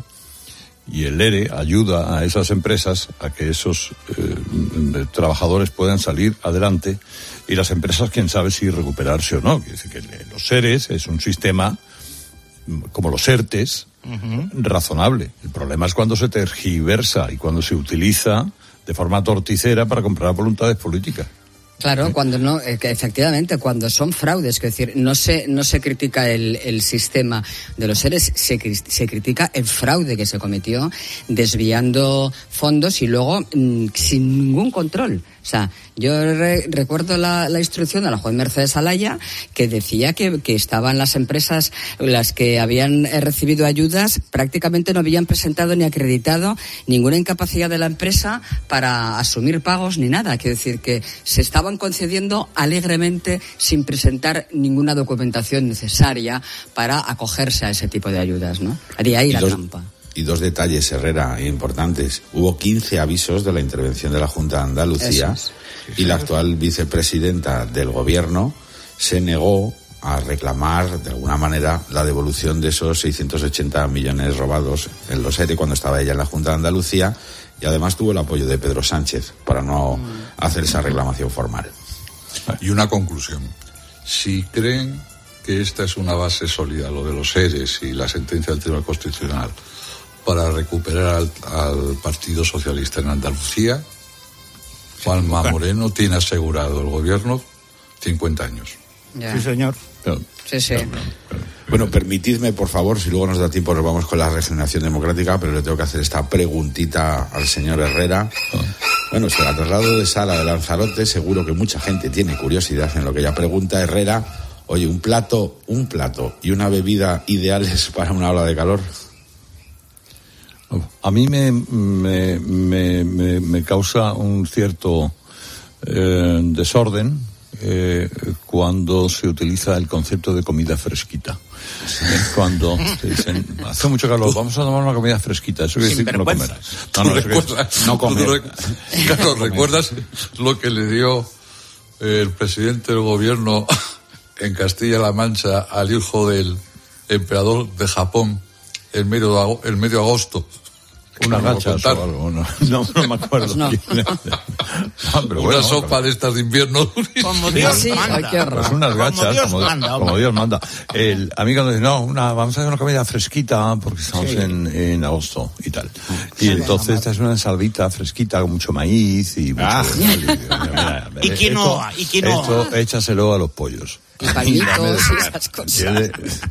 y el ERE ayuda a esas empresas a que esos eh, trabajadores puedan salir adelante, y las empresas quién sabe si recuperarse o no. Quiere decir que los ERES es un sistema como los ERTES, uh-huh. razonable. El problema es cuando se tergiversa y cuando se utiliza de forma torticera para comprar voluntades políticas. Claro, cuando no, eh, que efectivamente, cuando son fraudes, es decir, no se no se critica el, el sistema de los ERES, se, se critica el fraude que se cometió desviando fondos y luego mmm, sin ningún control. O sea, yo re, recuerdo la, la instrucción de la juez Mercedes Alaya que decía que, que estaban las empresas, las que habían recibido ayudas, prácticamente no habían presentado ni acreditado ninguna incapacidad de la empresa para asumir pagos ni nada. Quiero decir que se estaban concediendo alegremente sin presentar ninguna documentación necesaria para acogerse a ese tipo de ayudas, ¿no? De ahí la trampa. Y dos detalles, Herrera, importantes. Hubo quince avisos de la intervención de la Junta de Andalucía es. y la actual vicepresidenta del Gobierno se negó a reclamar, de alguna manera, la devolución de esos seiscientos ochenta millones robados en los ERE cuando estaba ella en la Junta de Andalucía, y además tuvo el apoyo de Pedro Sánchez para no mm. hacer esa reclamación formal. Y una conclusión. Si creen que esta es una base sólida, lo de los ERES y la sentencia del Tribunal Constitucional, para recuperar al, al Partido Socialista en Andalucía, Juanma Moreno tiene asegurado el gobierno cincuenta años. Ya. Sí, señor. No, sí, sí. No, no, no. Bueno, permitidme, por favor, si luego nos da tiempo nos vamos con la Regeneración Democrática, pero le tengo que hacer esta preguntita al señor Herrera, Bueno, sobre el traslado de Sala de Lanzarote, seguro que mucha gente tiene curiosidad en lo que ella pregunta. Herrera, oye, un plato, un plato y una bebida ideales para una ola de calor. A mí me, me, me, me, me causa un cierto eh, desorden eh, cuando se utiliza el concepto de comida fresquita. Cuando te dicen, hace mucho calor, vamos a tomar una comida fresquita, eso quiere decir que no comerás. No, no, recuerdas, no comer. Claro, ¿recuerdas lo que le dio el presidente del gobierno en Castilla-La Mancha al hijo del emperador de Japón en medio de, en medio de agosto? Una gacha o algo, no, no, no me acuerdo. No. No, una bueno, sopa claro. de estas de invierno. Como Dios sí, manda. Ay, pues unas gachas, como Dios, como, manda, como Dios manda. El amigo nos dice, no, una, vamos a hacer una comida fresquita porque estamos sí. en, en agosto y tal. Y sí, entonces esta es una ensalvita fresquita con mucho maíz y mucho... Ah. Y, mira, y quinoa, y quinoa. Esto échaselo a los pollos. Y pañitos y esas cosas.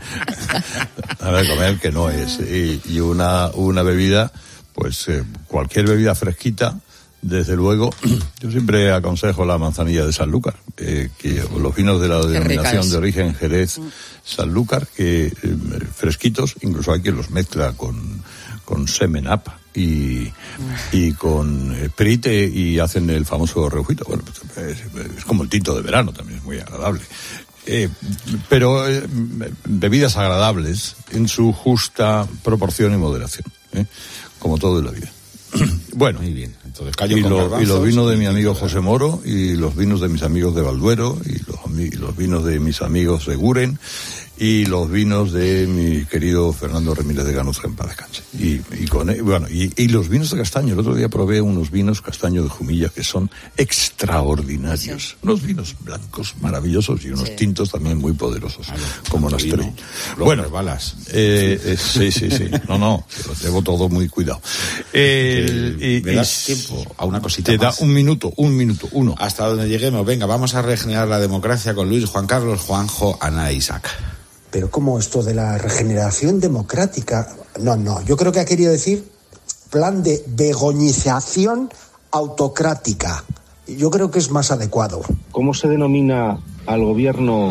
A ver, comer que no es. Y, y una, una bebida... Pues eh, cualquier bebida fresquita, desde luego, yo siempre aconsejo la manzanilla de Sanlúcar, eh, que los vinos de la denominación de origen Jerez Sanlúcar, que eh, fresquitos, incluso hay quien los mezcla con, con semen up y, y con eh, perite y hacen el famoso reujito. Bueno, pues, es, es como el tinto de verano, también es muy agradable. Eh, pero eh, bebidas agradables en su justa proporción y moderación, ¿eh? Como todo en la vida. Bueno, muy bien. Entonces, y, lo, y los vinos de mi amigo José Moro, y los vinos de mis amigos de Balduero, y los, y los vinos de mis amigos de Guren, y los vinos de mi querido Fernando Remírez de Ganuza, en paz descanse. Y, y, con, bueno, y, y los vinos de castaño. El otro día probé unos vinos castaño de Jumilla que son extraordinarios. Sí. Unos vinos blancos maravillosos y unos sí. tintos también muy poderosos, vale, como las tres. Bueno, balas. Eh, eh, sí, sí, sí. No, no, los llevo todo muy cuidado. Eh, eh, ¿Me das tiempo a una cosita Te más? da un minuto, un minuto, uno. Hasta donde lleguemos. Venga, vamos a regenerar la democracia con Luis, Juan Carlos, Juanjo, Ana e Isaac. Pero ¿cómo esto de la regeneración democrática? No, no, yo creo que ha querido decir plan de begoñización autocrática. Yo creo que es más adecuado. ¿Cómo se denomina al gobierno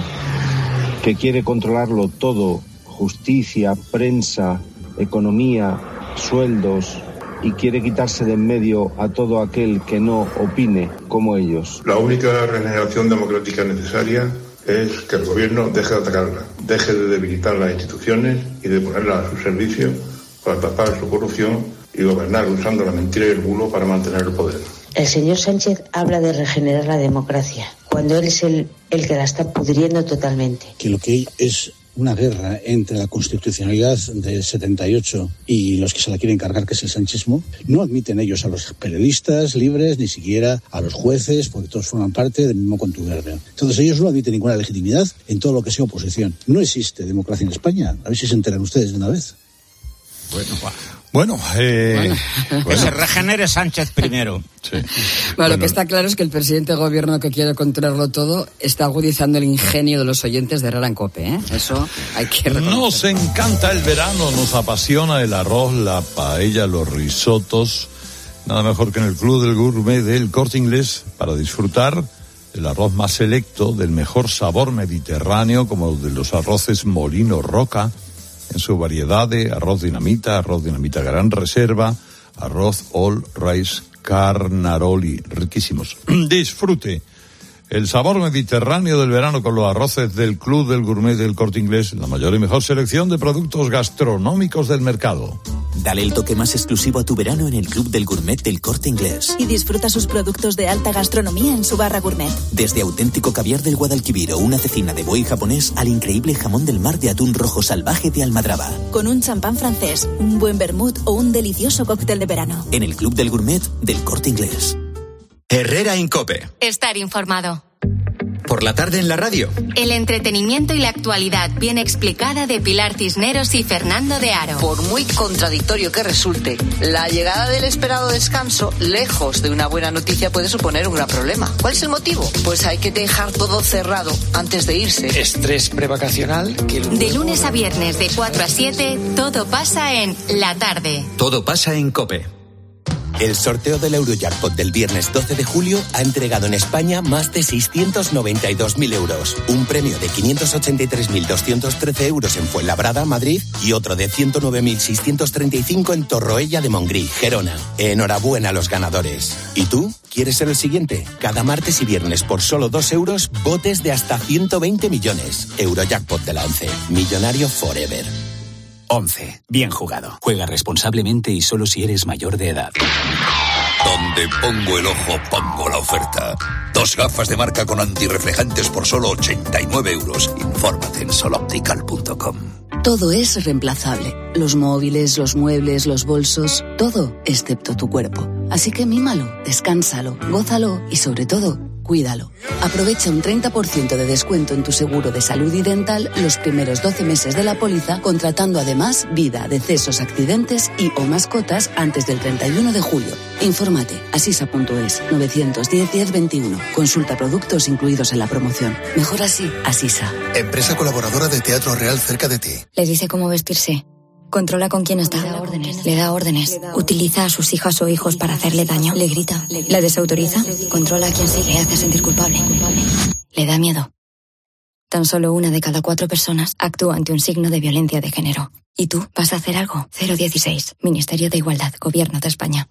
que quiere controlarlo todo? Justicia, prensa, economía, sueldos, y quiere quitarse de en medio a todo aquel que no opine como ellos. La única regeneración democrática necesaria es que el gobierno deje de atacarla, deje de debilitar las instituciones y de ponerlas a su servicio para tapar su corrupción y gobernar usando la mentira y el bulo para mantener el poder. El señor Sánchez habla de regenerar la democracia, cuando él es el, el que la está pudriendo totalmente. Que lo que hay es una guerra entre la constitucionalidad del setenta y ocho y los que se la quieren cargar, que es el sanchismo. No admiten ellos a los periodistas libres, ni siquiera a los jueces, porque todos forman parte del mismo contubernio. Entonces ellos no admiten ninguna legitimidad en todo lo que sea oposición. No existe democracia en España. A ver si se enteran ustedes de una vez. Bueno, bueno, eh, bueno, que se regenere Sánchez primero. Sí. Bueno, bueno, lo que está claro es que el presidente de gobierno que quiere controlarlo todo está agudizando el ingenio de los oyentes de Herrera en COPE, ¿eh? Eso hay que reconocer. Nos encanta el verano, nos apasiona el arroz, la paella, los risotos. Nada mejor que en el Club del Gourmet del Corte Inglés para disfrutar el arroz más selecto, del mejor sabor mediterráneo, como de los arroces Molino Roca, en su variedad de arroz dinamita, arroz dinamita gran reserva, arroz all rice carnaroli, riquísimos. Disfrute el sabor mediterráneo del verano con los arroces del Club del Gourmet del Corte Inglés, la mayor y mejor selección de productos gastronómicos del mercado. Dale el toque más exclusivo a tu verano en el Club del Gourmet del Corte Inglés. Y disfruta sus productos de alta gastronomía en su barra gourmet. Desde auténtico caviar del Guadalquivir o una cecina de buey japonés al increíble jamón del mar de atún rojo salvaje de Almadraba. Con un champán francés, un buen vermut o un delicioso cóctel de verano. En el Club del Gourmet del Corte Inglés. Herrera en COPE. Estar informado. Por la tarde en la radio. El entretenimiento y la actualidad bien explicada de Pilar Cisneros y Fernando de Aro. Por muy contradictorio que resulte, la llegada del esperado descanso, lejos de una buena noticia, puede suponer un gran problema. ¿Cuál es el motivo? Pues hay que dejar todo cerrado antes de irse. Estrés prevacacional. Que luego... De lunes a viernes de cuatro a siete, todo pasa en La Tarde. Todo pasa en COPE. El sorteo del Eurojackpot del viernes doce de julio ha entregado en España más de seiscientos noventa y dos mil euros. Un premio de quinientos ochenta y tres mil doscientos trece euros en Fuenlabrada, Madrid, y otro de ciento nueve mil seiscientos treinta y cinco en Torroella de Montgrí, Gerona. Enhorabuena a los ganadores. ¿Y tú? ¿Quieres ser el siguiente? Cada martes y viernes por solo dos euros, botes de hasta ciento veinte millones. Eurojackpot de la once. Millonario forever. once. Bien jugado. Juega responsablemente y solo si eres mayor de edad. Donde pongo el ojo, pongo la oferta. Dos gafas de marca con antirreflejantes por solo ochenta y nueve euros. Infórmate en soloptical punto com. Todo es reemplazable. Los móviles, los muebles, los bolsos, todo excepto tu cuerpo. Así que mímalo, descánsalo, gózalo y sobre todo, cuídalo. Aprovecha un treinta por ciento de descuento en tu seguro de salud y dental los primeros doce meses de la póliza, contratando además vida, decesos, accidentes y o mascotas antes del treinta y uno de julio. Infórmate, asisa punto es, nueve uno cero, diez veintiuno. Consulta productos incluidos en la promoción. Mejor así, Asisa. Empresa colaboradora de Teatro Real cerca de ti. Le dice cómo vestirse. Controla con quién está. Le da órdenes. Utiliza a sus hijas o hijos para hacerle daño. Le grita. La desautoriza. Controla a quien sigue. Le hace sentir culpable. Le da miedo. Tan solo una de cada cuatro personas actúa ante un signo de violencia de género. ¿Y tú vas a hacer algo? cero dieciséis. Ministerio de Igualdad. Gobierno de España.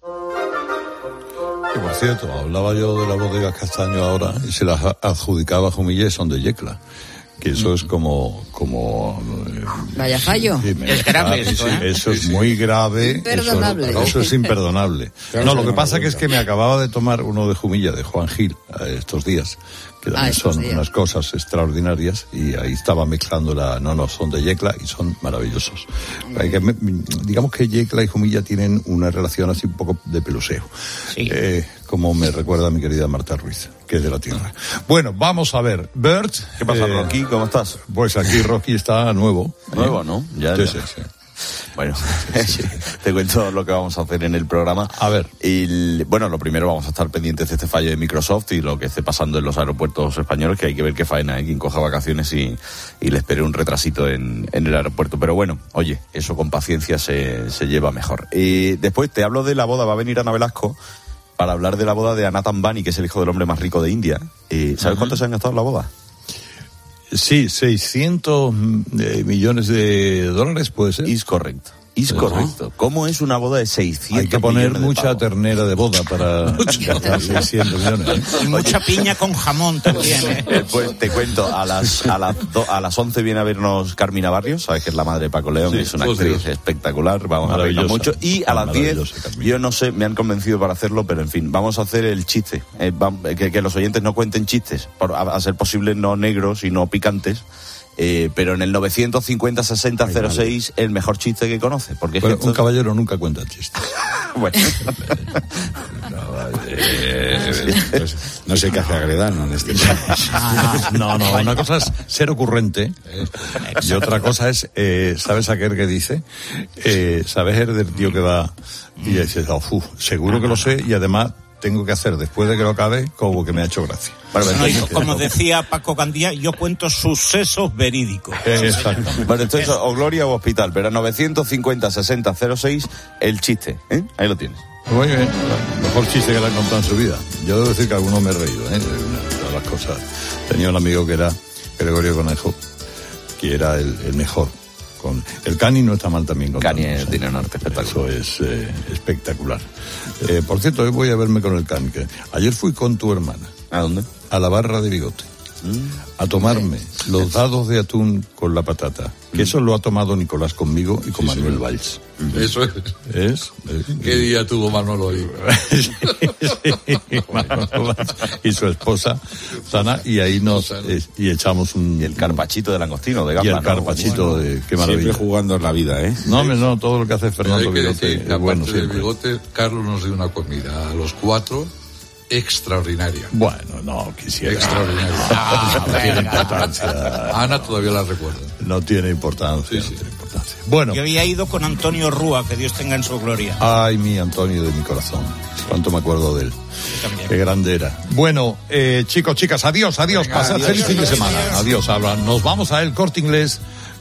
Que por cierto, hablaba yo de la bodega Castaño ahora y se las adjudicaba a Jumilla y son de Yecla. Que eso es como... como Vaya fallo. Sí, es grave eso, ¿eh? Eso es muy grave. Imperdonable. Eso, eso es imperdonable. No, lo que pasa que es que me acababa de tomar uno de Jumilla, de Juan Gil, estos días, que también ah, son días. unas cosas extraordinarias, y ahí estaba mezclando la... No, no, son de Yecla y son maravillosos. Hay que, digamos que Yecla y Jumilla tienen una relación así un poco de peluseo. Sí. Eh, como me recuerda mi querida Marta Ruiz, que es de la tierra. Bueno, vamos a ver. Bert. ¿Qué pasa, eh, Rocky? ¿Cómo estás? Pues aquí Rocky está nuevo. Nuevo, ¿no? Ya, sí, ya. sí, sí. Bueno, te cuento lo que vamos a hacer en el programa. A ver. Y, bueno, lo primero, vamos a estar pendientes de este fallo de Microsoft y lo que esté pasando en los aeropuertos españoles, que hay que ver qué faena hay, quien coja vacaciones y, y le espere un retrasito en, en el aeropuerto. Pero bueno, oye, eso con paciencia se, se lleva mejor. Y después te hablo de la boda. Va a venir Ana Velasco para hablar de la boda de Anat Ambani, que es el hijo del hombre más rico de India. ¿Sabes uh-huh. cuánto se han gastado en la boda? Sí, seiscientos millones de dólares, ¿puede ser? Es correcto. Es correcto. ¿Cómo es una boda de seiscientos Hay que poner mucha ternera de boda para gastar seiscientos millones. ¿eh? Y mucha piña con jamón también. ¿eh? Pues te cuento, a las a las, do, a las once viene a vernos Carmina Barrios, sabes que es la madre de Paco León, sí, es una actriz Dios. espectacular, vamos a reírnos mucho. Y a las diez, yo no sé, me han convencido para hacerlo, pero en fin, vamos a hacer el chiste. Eh, va, que, que los oyentes no cuenten chistes, por, a, a ser posible no negros y no picantes. Eh, pero en el novecientos cincuenta sesenta cero seis el mejor chiste que conoce, porque es bueno, que un caballero nunca cuenta chistes. Bueno. pues, no sé qué hace Agredano en este caso. No, no, una cosa es ser ocurrente eh, y otra cosa es, eh, ¿sabes aquel que dice? Eh, ¿Sabes el del tío que va y dices, oh, uf, seguro que lo sé y además tengo que hacer después de que lo acabe como que me ha hecho gracia? Bueno, no, como decía Paco Gandía, yo cuento sucesos verídicos. Exacto. Bueno, esto es o Gloria o Hospital, pero novecientos cincuenta sesenta cero seis el chiste, ¿eh? Ahí lo tienes. Muy bien, el mejor chiste que le han contado en su vida. Yo debo decir que algunos me he reído, ¿eh? Una de las cosas. Tenía un amigo que era Gregorio Conejo, que era el, el mejor. Con el Cani no está mal también. Cani tiene un arte espectacular. Eso es eh, espectacular. Eh, por cierto, hoy voy a verme con el Cani. Que ayer fui con tu hermana. ¿A dónde? A la barra de Bigote. Mm. A tomarme mm. los dados de atún con la patata. Que mm. eso lo ha tomado Nicolás conmigo y con sí, Manuel sí. Valls. Eso es. ¿Es? ¿Qué día tuvo Manuel hoy? sí, sí, Manuel y su esposa, Sana, y ahí nos eh, y echamos un... Y el carpachito de langostino, de gamba. Y el carpachito, bueno, de... Qué maravilla. Siempre jugando en la vida, ¿eh? No, no, todo lo que hace Fernando que Bigote decir, es bueno de Bigote, Carlos nos dio una comida a los cuatro extraordinaria. Bueno, no, quisiera. Extraordinaria. Ah, no tiene importancia. Ana todavía la recuerda. No tiene importancia. Sí, sí. No tiene importancia. Bueno. Yo había ido con Antonio Rúa, que Dios tenga en su gloria. Ay, mi Antonio de mi corazón. Cuánto me acuerdo de él. Qué grande era. Bueno, eh, chicos, chicas, adiós, adiós. Venga, pasad adiós, feliz fin de semana. Adiós, hablan. Nos vamos a El Corte Inglés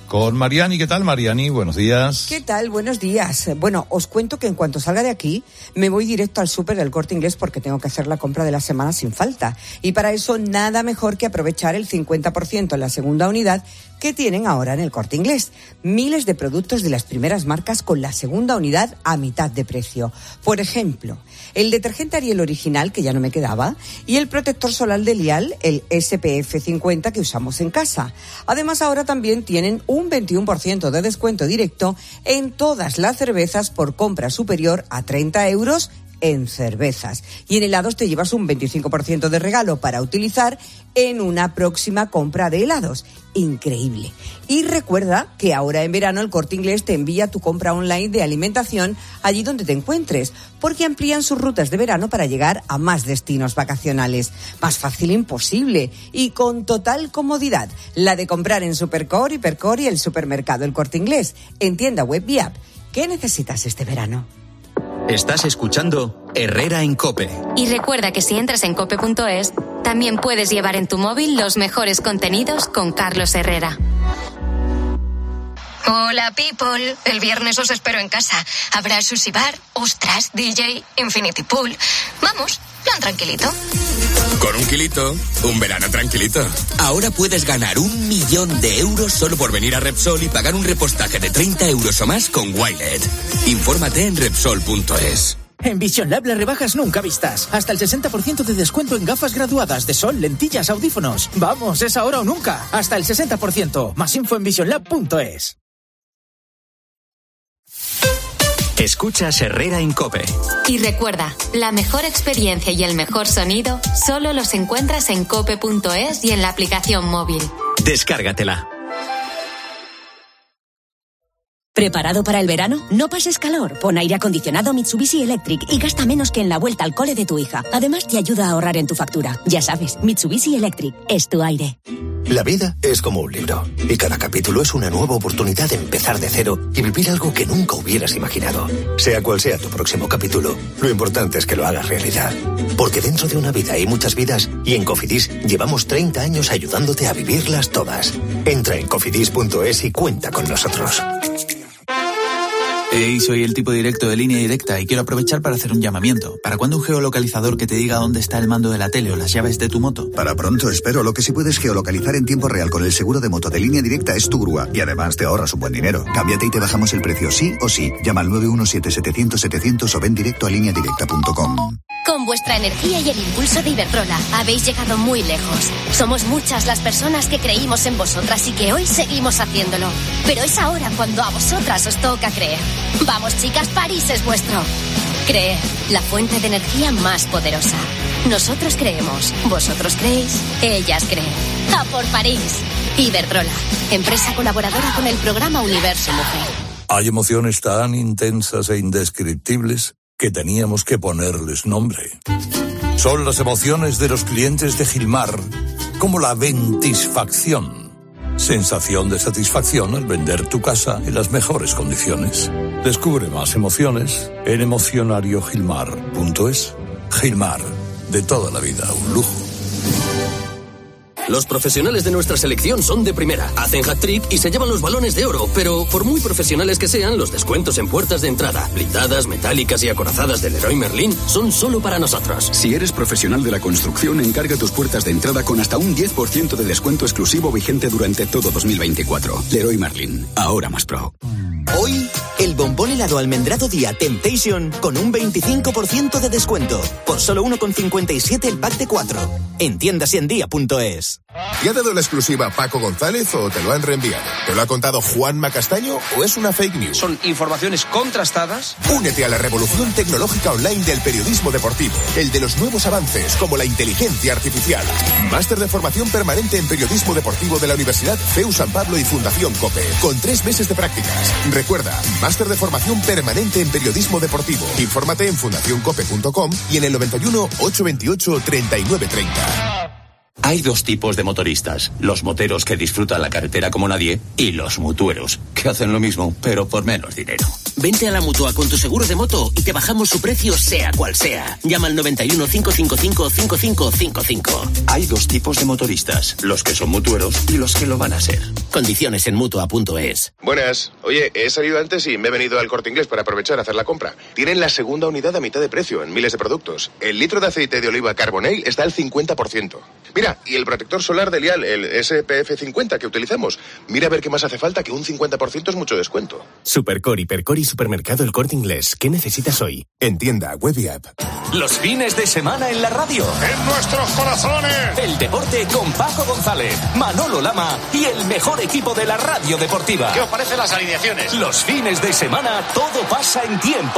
con Mariani. ¿Qué tal, Mariani? Buenos días. ¿Qué tal? Buenos días. Bueno, os cuento que en cuanto salga de aquí, me voy directo al súper del Corte Inglés porque tengo que hacer la compra de la semana sin falta. Y para eso, nada mejor que aprovechar el cincuenta por ciento en la segunda unidad que tienen ahora en el Corte Inglés. Miles de productos de las primeras marcas con la segunda unidad a mitad de precio. Por ejemplo, el detergente Ariel original, que ya no me quedaba, y el protector solar de Lial, el S P F cincuenta que usamos en casa. Además, ahora también tienen un veintiuno por ciento de descuento directo en todas las cervezas por compra superior a treinta euros en cervezas. Y en helados te llevas un veinticinco por ciento de regalo para utilizar en una próxima compra de helados. Increíble. Y recuerda que ahora en verano el Corte Inglés te envía tu compra online de alimentación allí donde te encuentres, porque amplían sus rutas de verano para llegar a más destinos vacacionales. Más fácil imposible y con total comodidad. La de comprar en Supercore, Hipercore y el supermercado El Corte Inglés, en tienda web y app. ¿Qué necesitas este verano? Estás escuchando Herrera en COPE. Y recuerda que si entras en cope punto es, también puedes llevar en tu móvil los mejores contenidos con Carlos Herrera. Hola, people. El viernes os espero en casa. Habrá sushi bar, ostras, D J, infinity pool. Vamos, plan tranquilito. Con un kilito, un verano tranquilito. Ahora puedes ganar un millón de euros solo por venir a Repsol y pagar un repostaje de treinta euros o más con Wilet. Infórmate en Repsol punto es. En Vision Lab las rebajas nunca vistas. Hasta el sesenta por ciento de descuento en gafas graduadas de sol, lentillas, audífonos. Vamos, es ahora o nunca. Hasta el sesenta por ciento. Más info en vision lab punto es. Escuchas Herrera en COPE. Y recuerda, la mejor experiencia y el mejor sonido solo los encuentras en cope punto es y en la aplicación móvil. Descárgatela. ¿Preparado para el verano? No pases calor. Pon aire acondicionado Mitsubishi Electric y gasta menos que en la vuelta al cole de tu hija. Además, te ayuda a ahorrar en tu factura. Ya sabes, Mitsubishi Electric es tu aire. La vida es como un libro y cada capítulo es una nueva oportunidad de empezar de cero y vivir algo que nunca hubieras imaginado. Sea cual sea tu próximo capítulo, lo importante es que lo hagas realidad. Porque dentro de una vida hay muchas vidas y en Cofidis llevamos treinta años ayudándote a vivirlas todas. Entra en cofidis punto es y cuenta con nosotros. Hey, soy el tipo directo de Línea Directa y quiero aprovechar para hacer un llamamiento. ¿Para cuándo un geolocalizador que te diga dónde está el mando de la tele o las llaves de tu moto? Para pronto, espero. Lo que sí puedes geolocalizar en tiempo real con el seguro de moto de Línea Directa es tu grúa. Y además te ahorras un buen dinero. Cámbiate y te bajamos el precio sí o sí. Llama al nueve uno siete setecientos setecientos o ven directo a línea directa punto com. Con vuestra energía y el impulso de Iberdrola habéis llegado muy lejos. Somos muchas las personas que creímos en vosotras y que hoy seguimos haciéndolo. Pero es ahora cuando a vosotras os toca creer. Vamos, chicas, París es vuestro. Creer, la fuente de energía más poderosa. Nosotros creemos, vosotros creéis, ellas creen. ¡A por París! Iberdrola, empresa colaboradora con el programa Universo Mujer. Hay emociones tan intensas e indescriptibles que teníamos que ponerles nombre. Son las emociones de los clientes de Gilmar, como la ventisfacción. Sensación de satisfacción al vender tu casa en las mejores condiciones. Descubre más emociones en emocionario gilmar punto es. Gilmar, de toda la vida, un lujo. Los profesionales de nuestra selección son de primera. Hacen hat-trick y se llevan los balones de oro. Pero, por muy profesionales que sean, los descuentos en puertas de entrada, blindadas, metálicas y acorazadas del Leroy Merlin son solo para nosotros. Si eres profesional de la construcción, encarga tus puertas de entrada con hasta un diez por ciento de descuento exclusivo vigente durante todo dos mil veinticuatro. Leroy Merlin, ahora más pro. Hoy, el bombón helado almendrado Día Temptation con un veinticinco por ciento de descuento. Por solo uno con cincuenta y siete el pack de cuatro. En tiendas y en día punto es. ¿Te ha dado la exclusiva Paco González o te lo han reenviado? ¿Te lo ha contado Juanma Castaño o es una fake news? Son informaciones contrastadas. Únete a la revolución tecnológica online del periodismo deportivo. El de los nuevos avances, como la inteligencia artificial. Máster de formación permanente en periodismo deportivo de la Universidad C E U San Pablo y Fundación COPE. Con tres meses de prácticas. Recuerda, máster de formación permanente en periodismo deportivo. Infórmate en fundación cope punto com y en el noventa y uno, ochocientos veintiocho, treinta y nueve treinta. Hay dos tipos de motoristas, los moteros que disfrutan la carretera como nadie y los mutueros, que hacen lo mismo, pero por menos dinero. Vente a la Mutua con tu seguro de moto y te bajamos su precio sea cual sea. Llama al noventa y uno, cinco cinco cinco, cinco cinco cinco cinco. Hay dos tipos de motoristas, los que son mutueros y los que lo van a ser. Condiciones en Mutua punto es. Buenas. Oye, he salido antes y me he venido al Corte Inglés para aprovechar a hacer la compra. Tienen la segunda unidad a mitad de precio en miles de productos. El litro de aceite de oliva Carbonell está al cincuenta por ciento. Mira, y el protector solar de Lial, el S P F cincuenta que utilizamos. Mira a ver qué más hace falta, que un cincuenta por ciento es mucho descuento. Supercor, Hipercor y Supermercado El Corte Inglés. ¿Qué necesitas hoy? En tienda, web y app. Los fines de semana en la radio. ¡En nuestros corazones! El deporte con Paco González, Manolo Lama y el mejor equipo de la radio deportiva. ¿Qué os parecen las alineaciones? Los fines de semana todo pasa en tiempo